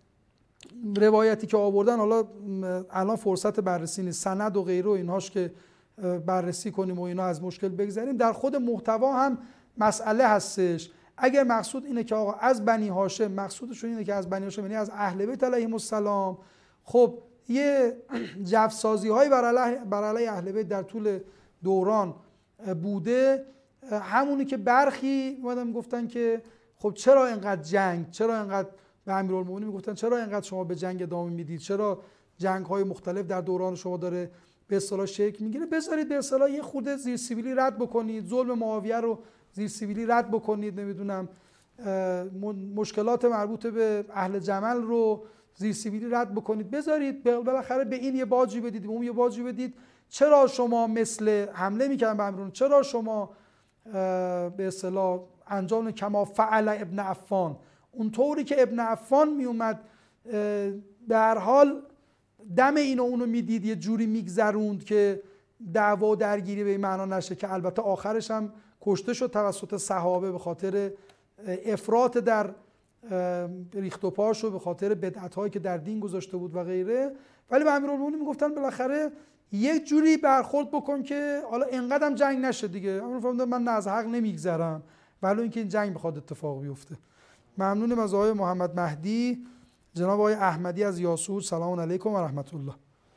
[SPEAKER 3] روایتی که آوردن، حالا الان فرصت بررسی نیست، سند و غیره و اینهاش که بررسی کنیم و اینا از مشکل بگذریم، در خود محتوا هم مسئله هستش. اگر مقصود اینه که آقا از بنی هاشم، مقصودشون اینه که از بنی هاشم یعنی از اهل بیت علیهم السلام، خب یه جفسازی هایی بر علیه اهل بیت در طول دوران بوده، همونی که برخی اومدن گفتن که خب چرا اینقدر جنگ، چرا اینقدر به امیرالمومنین میگفتن چرا اینقدر شما به جنگ ادامه میدید، چرا جنگ های مختلف در دوران شما داره به اصطلاح شکل میگیره، بذارید به اصطلاح یه خورده زیر سیبیلی رد بکنید، ظلم معاویه رو زیر سیبیلی رد بکنید، نمیدونم مشکلات مربوط به اهل جمل رو زیر سیبیلی رد بکنید، بذارید بالاخره به این یه باجی بدید، به اون یه باجی بدید. چرا شما مثل حمله میکردن به امیرالمومنین، چرا شما به اصطلاح انجام کما فعل ابن عفان، اونطوری که ابن عفان میومد در حال دم اینو اونو میدید، یه جوری میگذروند که دعوا و درگیری به این معنا نشه، که البته آخرش هم کشته شد توسط صحابه به خاطر افراط در ریخت و پاش و به خاطر بدعت‌هایی که در دین گذاشته بود و غیره. ولی به امیرالمومنین میگفتن بالاخره یک جوری برخورد بکن که حالا اینقدرم جنگ نشه دیگه. امیرالمومنین من نه از حق نمیگذرم ولی اینکه این جنگ بخواد اتفاق بیفته. ممنونم از آقای محمد مهدی. جناب آقای احمدی از یاسوج، سلام علیکم و رحمت الله.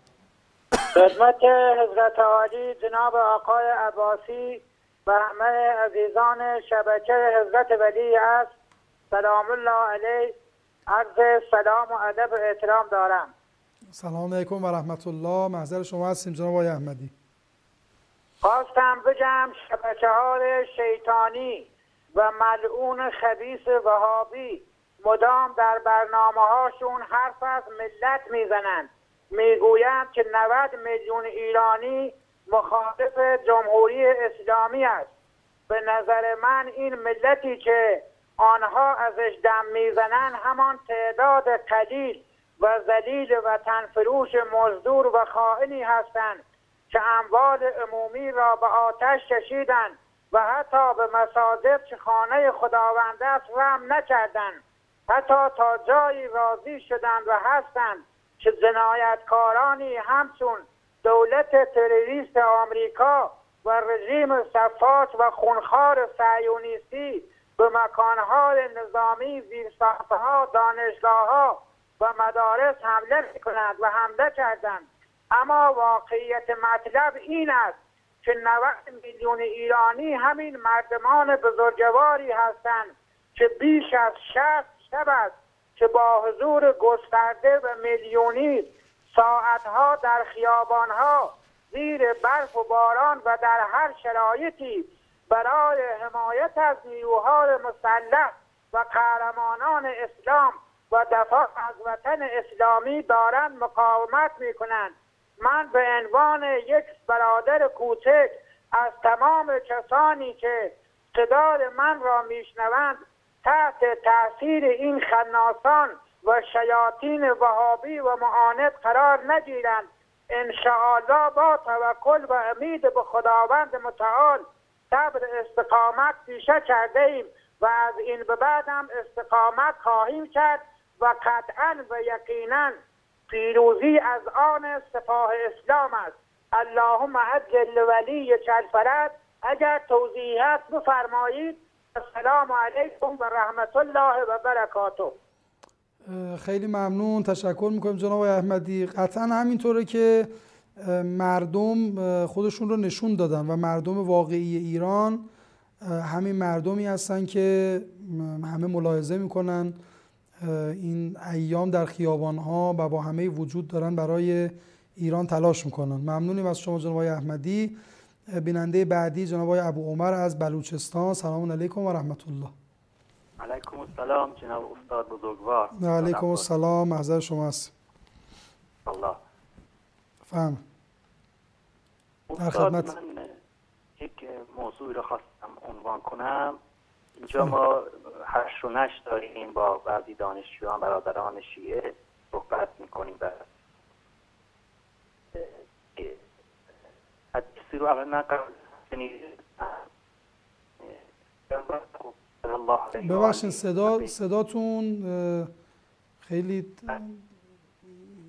[SPEAKER 8] خدمت حضرت عالی جناب آقای عباسی و همه عزیزان شبکه حضرت ولی است، سلام الله علیه، عرض سلام و ادب و احترام دارم.
[SPEAKER 3] سلام علیکم و رحمت الله. محضر شما هستیم جناب آقای احمدی.
[SPEAKER 8] خواستم بگم شبکه‌های شیطانی و ملعون خبیث وهابی مدام در برنامه‌هاشون حرف از ملت میزنند، میگویند که 90 میلیون ایرانی مخالف جمهوری اسلامی است. به نظر من این ملتی که آنها ازش دم میزنند همان تعداد قلیل و ذلیل وطن فروش مزدور و خائنی هستند که اموال عمومی را به آتش کشیدند و حتی به مساجد که خانه خداوند است رحم نکردند، حتی تا جایی راضی شدند و هستند که جنایتکارانی همچون دولت تروریست آمریکا و رژیم صفاک و خونخوار صهیونیستی به مکانهای نظامی، زیرساختها، دانشگاهها و مدارس حمله میکنند و حمله کردند. اما واقعیت مطلب این است که 90 میلیون ایرانی همین مردمان بزرگواری هستند که بیش از 60 شب است که با حضور گسترده و میلیونی ساعتها در خیابانها زیر برف و باران و در هر شرایطی برای حمایت از نیروهای مسلح و قهرمانان اسلام و دفاع از وطن اسلامی دارند مقاومت میکنند. من به عنوان یک برادر کوچک از تمام کسانی که صدای من را میشنوند تحت تاثیر این خناسان و شیاطین وهابی و معاند قرار نگیرند. انشاءالله با توکل و امید به خداوند متعال صبر استقامت پیشه کرده ایم و از این به بعد هم استقامت خواهیم کرد و قطعا و یقینا پیروزی از آن سپاه اسلام است. اللهم عجل ولی الفرج. اگر توضیحات بفرمایید. السلام علیکم و رحمت الله و برکاته.
[SPEAKER 3] خیلی ممنون، تشکر میکنم جناب آقای احمدی. قطعا همینطوره که مردم خودشون رو نشون دادن و مردم واقعی ایران همین مردمی هستن که همه ملاحظه میکنن این ایام در خیابانها و با همه وجود دارن برای ایران تلاش میکنن. ممنونیم از شما جناب آقای احمدی. بیننده بعدی جناب آقای ابو عمر از بلوچستان، سلام علیکم و رحمت الله.
[SPEAKER 9] علیکم السلام جناب استاد بزرگوار.
[SPEAKER 3] علیکم السلام، محضر شما است.
[SPEAKER 9] الله.
[SPEAKER 3] فهم. در
[SPEAKER 9] خدمت. من یک موضوعی را خواستم عنوان کنم. اینجا ما حشر و نشر داریم با بعضی دانشجویان برادران شیعه صحبت میکنیم و حدیثی رو اول نقل
[SPEAKER 3] ببخشید صداتون خیلی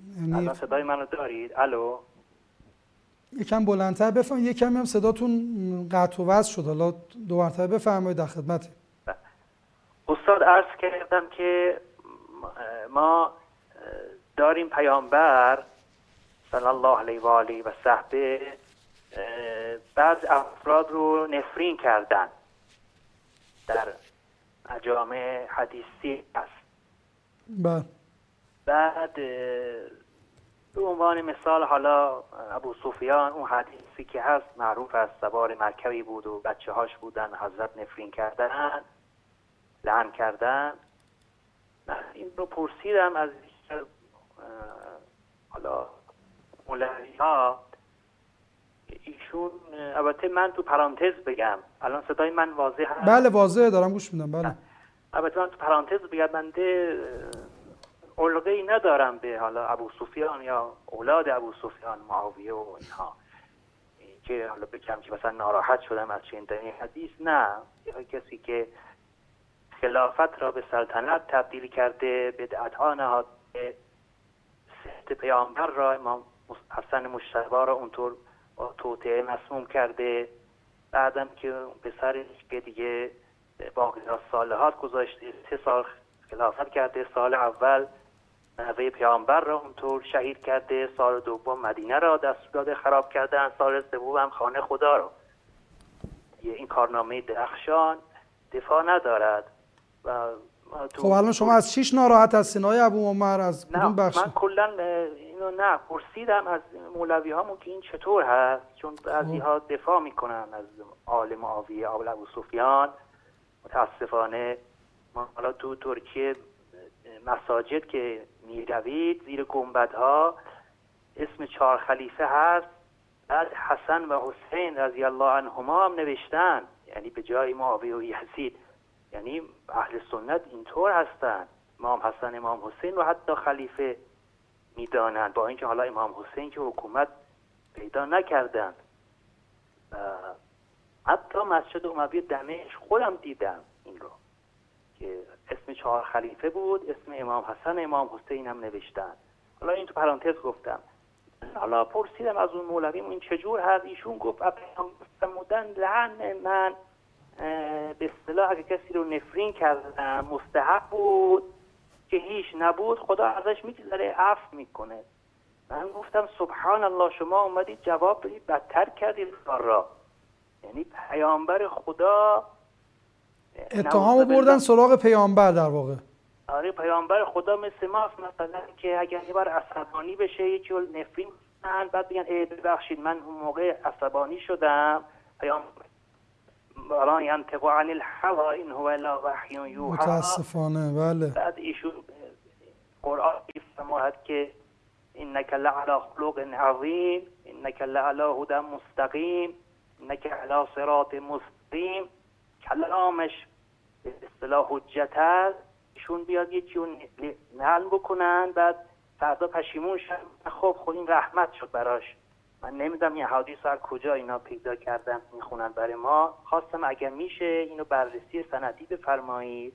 [SPEAKER 3] یعنی
[SPEAKER 9] الان صدای منو دارید؟ الو.
[SPEAKER 3] یکم بلندتر بفرمایید، یکم هم صداتون قطع و وصل شد، حالا دو مرتبه بفرمایید، در خدمتیم.
[SPEAKER 9] استاد عرض کردم که ما داریم پیامبر صلی الله علیه و آله و صحبه بعض افراد رو نفرین کردن در مجامع حدیثی است. بعد به عنوان مثال حالا ابو سفیان، اون حدیثی که هست معروف است، سوار مرکبی بود و بچه هاش بودن، حضرت نفرین کردن، لعن کردن. این رو پرسیدم از حالا مولوی ها، ایشون، البته من تو پرانتز بگم، الان صدای من واضح هست؟
[SPEAKER 3] بله واضحه، دارم گوش میدم. بله
[SPEAKER 9] البته من تو پرانتز بگم، بنده علقه‌ای ندارم به حالا ابو سفیان یا اولاد ابو سفیان، معاویه و اینها، که حالا بگم که مثلا ناراحت شدم از شنیدن این حدیث، نه. یا کسی که خلافت را به سلطنت تبدیل کرده، بدعت‌ها نهاده، صحت پیامبر را، امام حسن مجتبی را اونطور با توطئه مسموم کرده، بعدم که پسرش که دیگه باقی صالحات گذاشته، 3 سال خلافت کرده، سال اول نوه پیامبر را اونطور شهید کرده، سال دوم مدینه را دست داده خراب کردن، سال سوم هم خانه خدا را. این کارنامه درخشان دفاع ندارد. و
[SPEAKER 3] خب الان شما از چیش ناراحت هستین آقای ابو عمر؟ از کدوم بخش؟
[SPEAKER 9] من کلا اینو نه پرسیدم از مولوی هامون که این چطور هست، چون بعضی ها دفاع میکنن از آل معاویه، آل ابو سفیان. متاسفانه ما حالا تو ترکیه مساجد که میروید، زیر گنبدها اسم 4 خلیفه هست، بعد حسن و حسین رضی الله عنهما هم نوشتن، یعنی به جای معاویه و یزید. یعنی اهل سنت اینطور هستن، امام حسن امام حسین رو حتی خلیفه میدانن، با اینکه حالا امام حسین که حکومت پیدا نکردن. حتی مسجد اموی دمشق خودم دیدم این رو که اسم 4 خلیفه بود، اسم امام حسن امام حسین هم نوشتن. حالا این تو پرانتز گفتم. حالا پرسیدم از اون مولوی این چجور هست، ایشون گفت فرمودن لعن من به اصطلاح اگه کسی رو نفرین کردن مستحق بود که هیچ نبود، خدا ازش میگذره، عفو میکنه. من گفتم سبحان الله، شما اومدید جواب بدید، بدتر کردید کار را. یعنی پیامبر خدا
[SPEAKER 3] اتهامو بردن سراغ پیامبر در واقع.
[SPEAKER 9] آره پیامبر خدا مثل ماست، مثلا که اگر یه بار عصبانی بشه یکی رو نفرین کنن، بعد بگن ببخشید من اون موقع عصبانی شدم، پیامبر الان ینطق عن الهوا ان هو الا وحی یوحی.
[SPEAKER 3] متاسفانه بله.
[SPEAKER 9] بعد ایشون قرآن میفرماید که انک لعلی خلق عظیم، انک لعلی هدی مستقیم، انک علی صراط مستقیم. کلامش به اصطلاح حجت است. ایشون بیاد یکی رو نقل بکنن، بعد فردا پشیمون شد، خب این رحمت شد براش. من نمیدونم این حدیث از کجا اینا پیدا کردن میخونن برای ما. خواستم اگر میشه اینو بررسی سندی بفرمایید،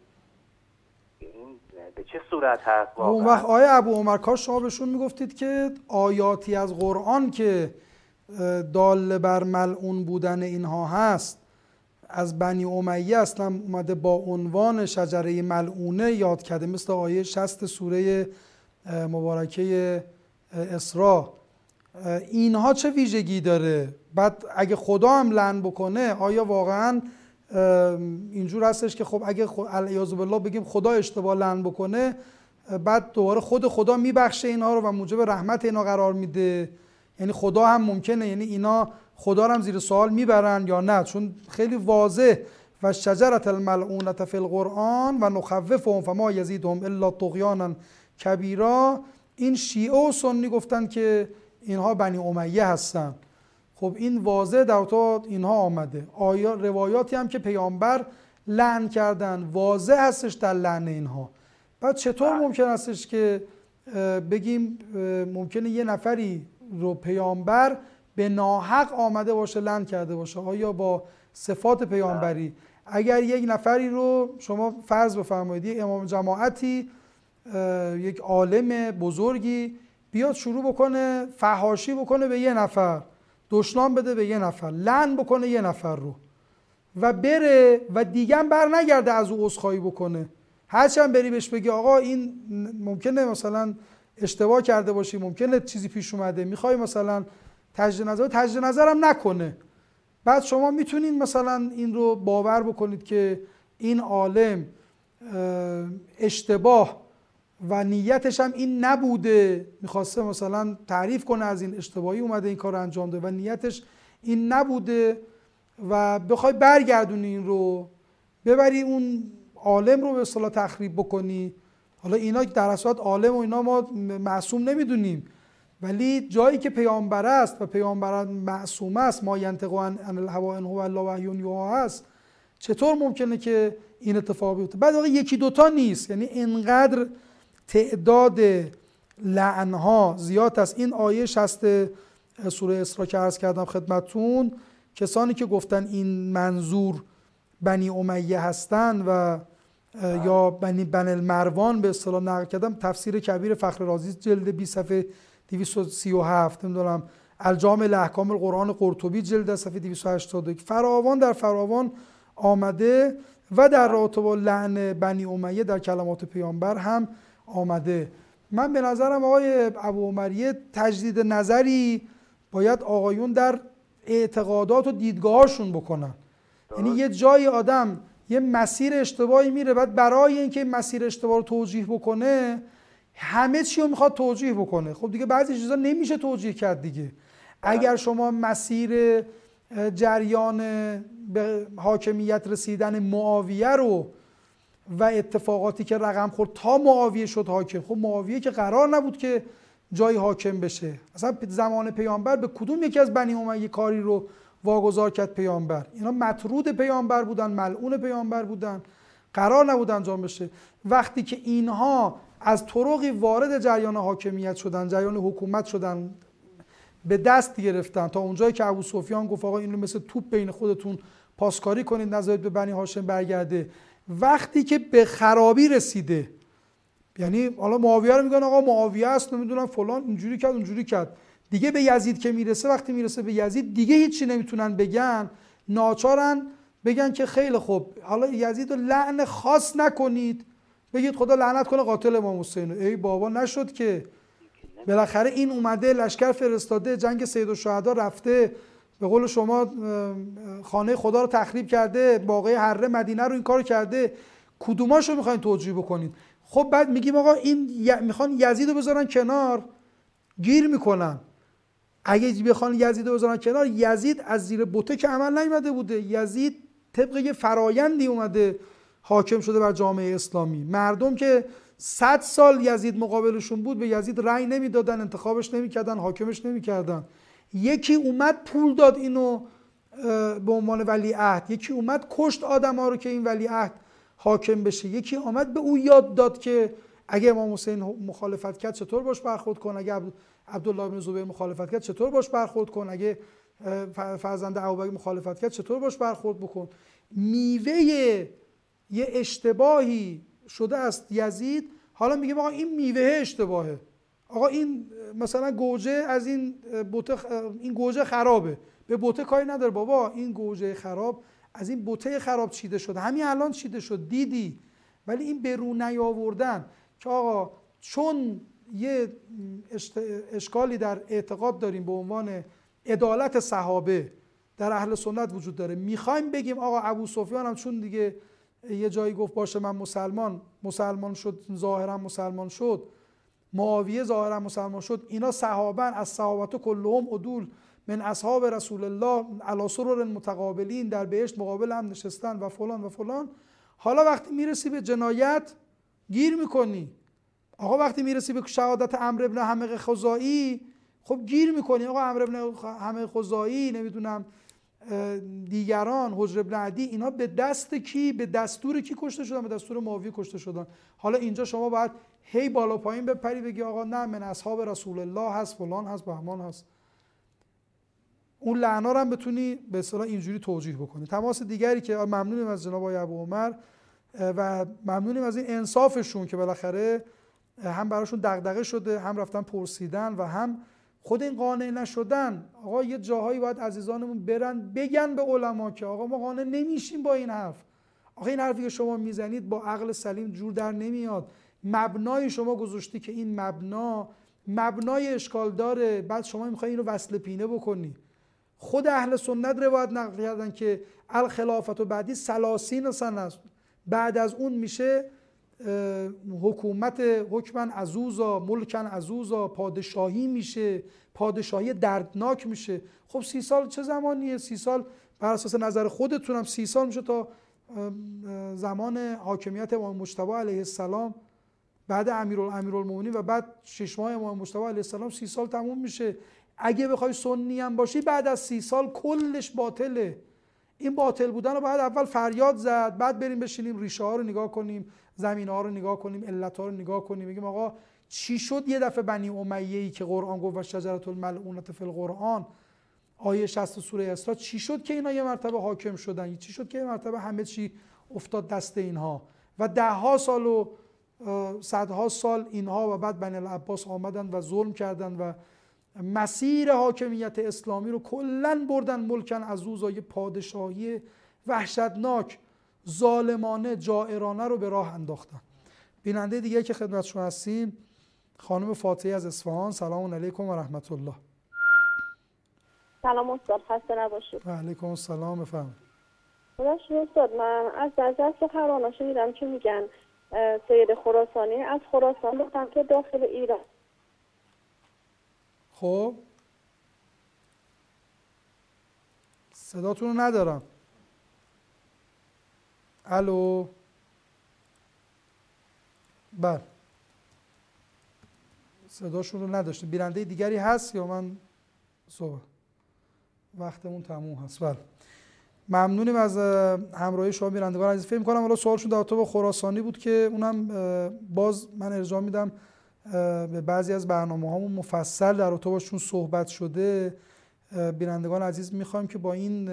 [SPEAKER 9] این به چه صورت هست واقعا.
[SPEAKER 3] اون وقت آیه ابو عمر کاش شما بهشون میگفتید که آیاتی از قرآن که دال بر ملعون بودن اینها هست از بنی امیه اصلا اومده با عنوان شجره ملعونه یاد کرده، مثل آیه 60 سوره مبارکه اسراء. اینها چه ویژگی داره؟ بعد اگه خدا هم لعن بکنه، آیا واقعا اینجور هستش که خب اگه الیاذ بالله بگیم خدا اشتباه لعن بکنه، بعد دوباره خود خدا میبخشه اینها رو و موجب رحمت اینا قرار میده؟ یعنی خدا هم ممکنه، یعنی اینا خدا رو هم زیر سوال میبرن یا نه؟ چون خیلی واضح و شجرة الملعونة فی القرآن و نخوفهم فما یزیدهم الا طغیانا کبیرا. این شیعه و سنی گفتن که اینها بنی امیه هستن. خب این واضح در تو اینها آمده. روایاتی هم که پیامبر لعن کردن واضح هستش در لعن اینها. بعد چطور ممکن هستش که بگیم ممکنه یه نفری رو پیامبر به ناحق آمده باشه لعن کرده باشه؟ آیا با صفات پیامبری اگر یک نفری رو شما فرض بفرمایید یک امام جماعتی، یک عالم بزرگی بیاد شروع بکنه فحاشی بکنه به یه نفر، دشنام بده به یه نفر، لعن بکنه یه نفر رو و بره و دیگه هم بر نگرده از او عذرخواهی بکنه. هرچند بری بهش بگی آقا این ممکنه مثلا اشتباه کرده باشی، ممکنه چیزی پیش اومده، میخوای مثلا تجدید نظرم نکنه. بعد شما میتونین مثلا این رو باور بکنید که این عالم اشتباه و نیتش هم این نبوده، میخواسته مثلا تعریف کنه از این اشتباهی اومده این کار رو انجام ده و نیتش این نبوده و بخوای برگردونی این رو، ببری اون عالم رو به اصطلاح تخریب بکنی. حالا اینا در اصل عالم و اینا ما معصوم نمیدونیم، ولی جایی که پیامبر است و پیامبر معصوم است، ما ینطق عن الهوا ان هو الا وحی یوحی است، چطور ممکنه که این اتفاق بیفته؟ بعد واقعا یکی دوتا نیست، یعنی اینقدر تعداد لعنها زیاد است. این آیه 60 سوره اسراء که عرض کردم خدمتتون، کسانی که گفتن این منظور بنی امیه هستن و یا بنی المروان به اصطلاح نقل کردم، تفسیر کبیر فخر رازی جلد 20 صفحه 237، نمیدونم الجامع الاحکام القرآن قرطبی جلد صفحه 281، فراوان در فراوان آمده و در رابطه با لعن بنی امیه در کلمات پیامبر هم آمده. من به نظرم آقای ابو عمر تجدید نظری باید آقایون در اعتقادات و دیدگاهاشون بکنن. یعنی یه جای آدم یه مسیر اشتباهی میره، بعد برای اینکه مسیر اشتباه رو توجیه بکنه همه چی رو میخواد توجیه بکنه. خب دیگه بعضی چیزا نمیشه توجیه کرد دیگه. اگر شما مسیر جریان به حاکمیت رسیدن معاویه رو و اتفاقاتی که رقم خورد تا معاویه شد حاکم، خب معاویه که قرار نبود که جای حاکم بشه. اصلا زمان پیامبر به کدوم یکی از بنی امیه کاری رو واگذار کرد پیامبر؟ اینا مطرود پیامبر بودن، ملعون پیامبر بودن، قرار نبود انجام بشه. وقتی که اینها از طرقی وارد جریان حاکمیت شدن، جریان حکومت شدن، به دست گرفتن تا اونجایی که ابو سفیان گفت آقا اینو مثل توپ بین خودتون پاسکاری کنید نذارید به بنی هاشم برگرده. وقتی که به خرابی رسیده، یعنی حالا معاویه رو میگن آقا معاویه است نمیدونم فلان اینجوری کرد اونجوری کرد، دیگه به یزید که میرسه، وقتی میرسه به یزید دیگه هیچی نمیتونن بگن، ناچارن بگن که خیلی خوب حالا یزید رو لعن خاص نکنید، بگید خدا لعنت کنه قاتل امام حسین. ای بابا نشد که، بالاخره این اومده لشکر فرستاده، جنگ سید الشهدا رفته، به قول شما خانه خدا رو تخریب کرده، باقی حره مدینه رو این کار کرده، کدوماشو میخواین توجیه بکنید؟ خب بعد میگیم آقا این میخوان یزید رو بذارن کنار، گیر میکنن. اگه بخوان یزید رو بذارن کنار، یزید از زیر بوته که عمل نیامده بوده، یزید طبق یه فرایندی اومده حاکم شده بر جامعه اسلامی. مردم که 100 سال یزید مقابلشون بود به یزید رأی نمیدادن، انتخابش نمیکردن، حاکمش نمیکردن. یکی اومد پول داد اینو به عنوان ولیعهد، یکی اومد کشت آدما رو که این ولیعهد حاکم بشه، یکی اومد به او یاد داد که اگه امام حسین مخالفت کرد چطور باش برخورد کن، اگه عبدالله بن زبیر مخالفت کرد چطور باش برخورد کن، اگه فرزند ابوبکر مخالفت کرد چطور باش برخورد بکن. میوه یه اشتباهی شده است یزید، حالا میگیم آقا این میوه اشتباهه، آقا این مثلا گوجه از این بوته، این گوجه خرابه، به بوته کاری نداره بابا، این گوجه خراب از این بوته خراب چیده شده، همین الان چیده شد دیدی. ولی این به رو نیاوردن که آقا چون یه اشکالی در اعتقاد داریم به عنوان عدالت صحابه در اهل سنت وجود داره، میخوایم بگیم آقا ابو سفیان هم چون دیگه یه جایی گفت باشه من مسلمان شد، ظاهرا مسلمان شد، معاویه ظاهرا مسلمان شد، اینا صحابن، از صحابت کلهم عدول من اصحاب رسول الله علی سرر متقابلین، در بهشت مقابل هم نشستن و فلان و فلان. حالا وقتی میرسی به جنایت گیر میکنی. آقا وقتی میرسی به شهادت عمرو بن حمق خزاعی خب گیر میکنی. آقا عمرو بن حمق خزاعی نمیدونم دیگران، حجر بن عدی، اینا به دست کی؟ به دستور کی کشته شدن؟ به دستور معاویه کشته شدن. حالا اینجا شما باید هی بالا پایین بپری بگی آقا نه من اصحاب رسول الله هست، فلان هست، بهمان هست. اون لعنا رو هم بتونی به اصطلاح اینجوری توجیه بکنی. تماس دیگری که ممنونیم از جناب آقای ابو عمر و ممنونیم از این انصافشون که بالاخره هم براشون دغدغه شده، هم رفتن پرسیدن و هم خود این قانع نشدن. آقا یه جاهایی باید عزیزانمون برن بگن به علما که آقا ما قانع نمیشیم با این حرف. آقا این حرفی که شما میزنید با عقل سلیم جور در نمیاد. مبنای شما گذاشتی که این مبنای اشکال داره، بعد شما میخوای اینو وصل پینه بکنی. خود اهل سنت روایت نقل کردن که الخلافت و بعدی 30 سنه است، بعد از اون میشه حکومت حکمن عزوزا، ملکن عزوزا، پادشاهی میشه، پادشاهی دردناک میشه. خب 30 سال چه زمانیه؟ 30 سال بر اساس نظر خودتونم 30 سال میشه تا زمان حاکمیت امام مجتبی علیه السلام، بعد امیرالمومنین و بعد 6 ماه امام مجتبی علیه السلام 30 سال تموم میشه. اگه بخوای سنی هم باشی بعد از 30 سال کلش باطله. این باطل بودن رو باید اول فریاد زد، بعد بریم بشینیم ریشه ها رو نگاه کنیم، زمین ها رو نگاه کنیم، علت ها رو نگاه کنیم، بگیم آقا چی شد یه دفعه بنی امیه‌ای که قرآن گفت و شجرة الملعونة فی القرآن آیه 60 سوره اسراء، چی شد که اینا یه مرتبه حاکم شدن؟ چی شد که یه مرتبه همه چی افتاد دست اینها و 10 سال و 100 سال اینها و بعد بنی العباس آمدن و ظلم کردن و مسیر حاکمیت اسلامی رو کلن بردن ملکن عزوزا، یه پادشاهی وحشتناک، ظالمانه، جائرانه رو به راه انداختن. بیننده دیگه که خدمت شما هستیم خانم فاتحه از اصفهان. سلام علیکم و رحمت الله.
[SPEAKER 10] سلام استاد، خسته نباشید.
[SPEAKER 3] و علیکم السلام، بفرمایید.
[SPEAKER 10] خدا شکر استاد، من از بعضی از سخنران‌ها شنیدم که میگن سید خراسانی از خراسان به سمت داخل ایران.
[SPEAKER 3] خب صداتون رو ندارم. الو. بله صداشون رو نداشته. بیننده دیگری هست یا من صحبت؟ وقتمون تموم هست. بله ممنونیم از همراهی شما بینندگان عزیز. فکر می‌کنم حالا سوالشون در رابطه با خراسانی بود که اونم باز من ارجاع میدم به بعضی از برنامه‌هامون مفصل در رابطه باشون صحبت شده. بینندگان عزیز می‌خوایم که با این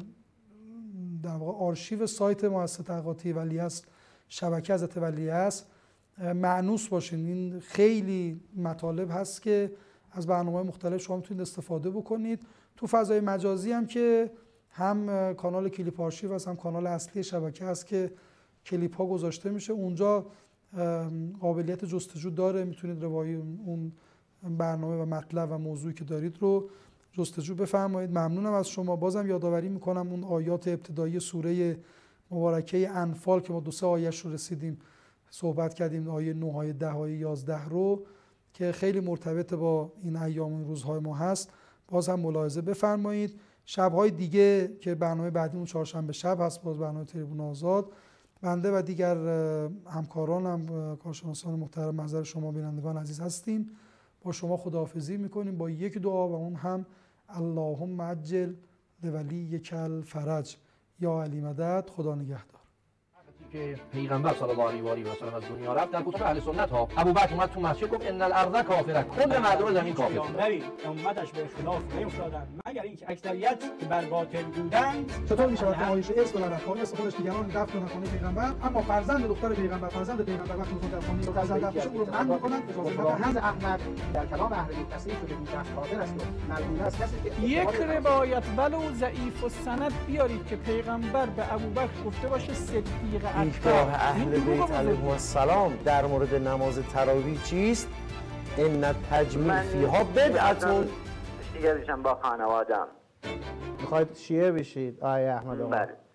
[SPEAKER 3] در واقع آرشیو سایت مؤسسه تحقیقاتی ولیعصر است، شبکه حضرت ولیعصر است، مأنوس باشین. این خیلی مطالب هست که از برنامه‌های مختلف شما میتونید استفاده بکنید. تو فضای مجازی هم که هم کانال کلیپ آرشیو هست، هم کانال اصلی شبکه هست که کلیپ ها گذاشته میشه. اونجا قابلیت جستجو داره، میتونید روایی اون برنامه و مطلب و موضوعی که دارید رو جستجو بفرمایید. ممنونم از شما. بازم یادآوری میکنم اون آیات ابتدایی سوره مبارکه انفال که ما 2-3 آیه‌اش رو رسیدیم صحبت کردیم، آیه 9، آیه 10، آیه 11 رو که خیلی مرتبط با این ایام و روزهای ما هست، باز هم ملاحظه بفرمایید. شب‌های دیگه که برنامه بعدیمون چهارشنبه شب هست، باز برنامه تریبون آزاد، بنده و دیگر همکارانم کارشناسان محترم محضر شما بینندگان عزیز هستیم. با شما خداحافظی میکنیم با یک دعا و اون هم اللهم عجل لولیک الفرج. یا علی مدد. خدا نگهدار.
[SPEAKER 1] که پیغمبر صلی الله علیه و آله و سلم از دنیا رفت در کتب اهل سنت ها ابوبکر اومد تو مسجد گفت ان الارض کافره، کل مردم زمین کافر.
[SPEAKER 11] پیامبری امتش به خلاف نیفتادند مگر اینکه اکثریت بر باطل بودند.
[SPEAKER 4] چطور میشود که عایشه اسم و رفاقی اسم خودش دیگران دفن کنه خانه پیغمبر، اما فرزند دختر پیغمبر، فرزند پیغمبر وقتی میخواد در خانه فرزند دفن رو من میکنن
[SPEAKER 8] حضرت احمد در کلام اهل بیت تصریح شده بی‌شک کافر است و ملعون است کسی که
[SPEAKER 2] یک روایت ولو ضعیف السند بیارید که پیغمبر به ابوبکر گفته باشه صدیق
[SPEAKER 5] دیدگاه اهل بیت علیهم السلام در مورد نماز تراویح چیست؟ ان تجمیع فیها بدعتون.
[SPEAKER 6] دیگه با خانوادم.
[SPEAKER 5] میخواید شیعه بشید آقای احمد آقا؟
[SPEAKER 6] بله.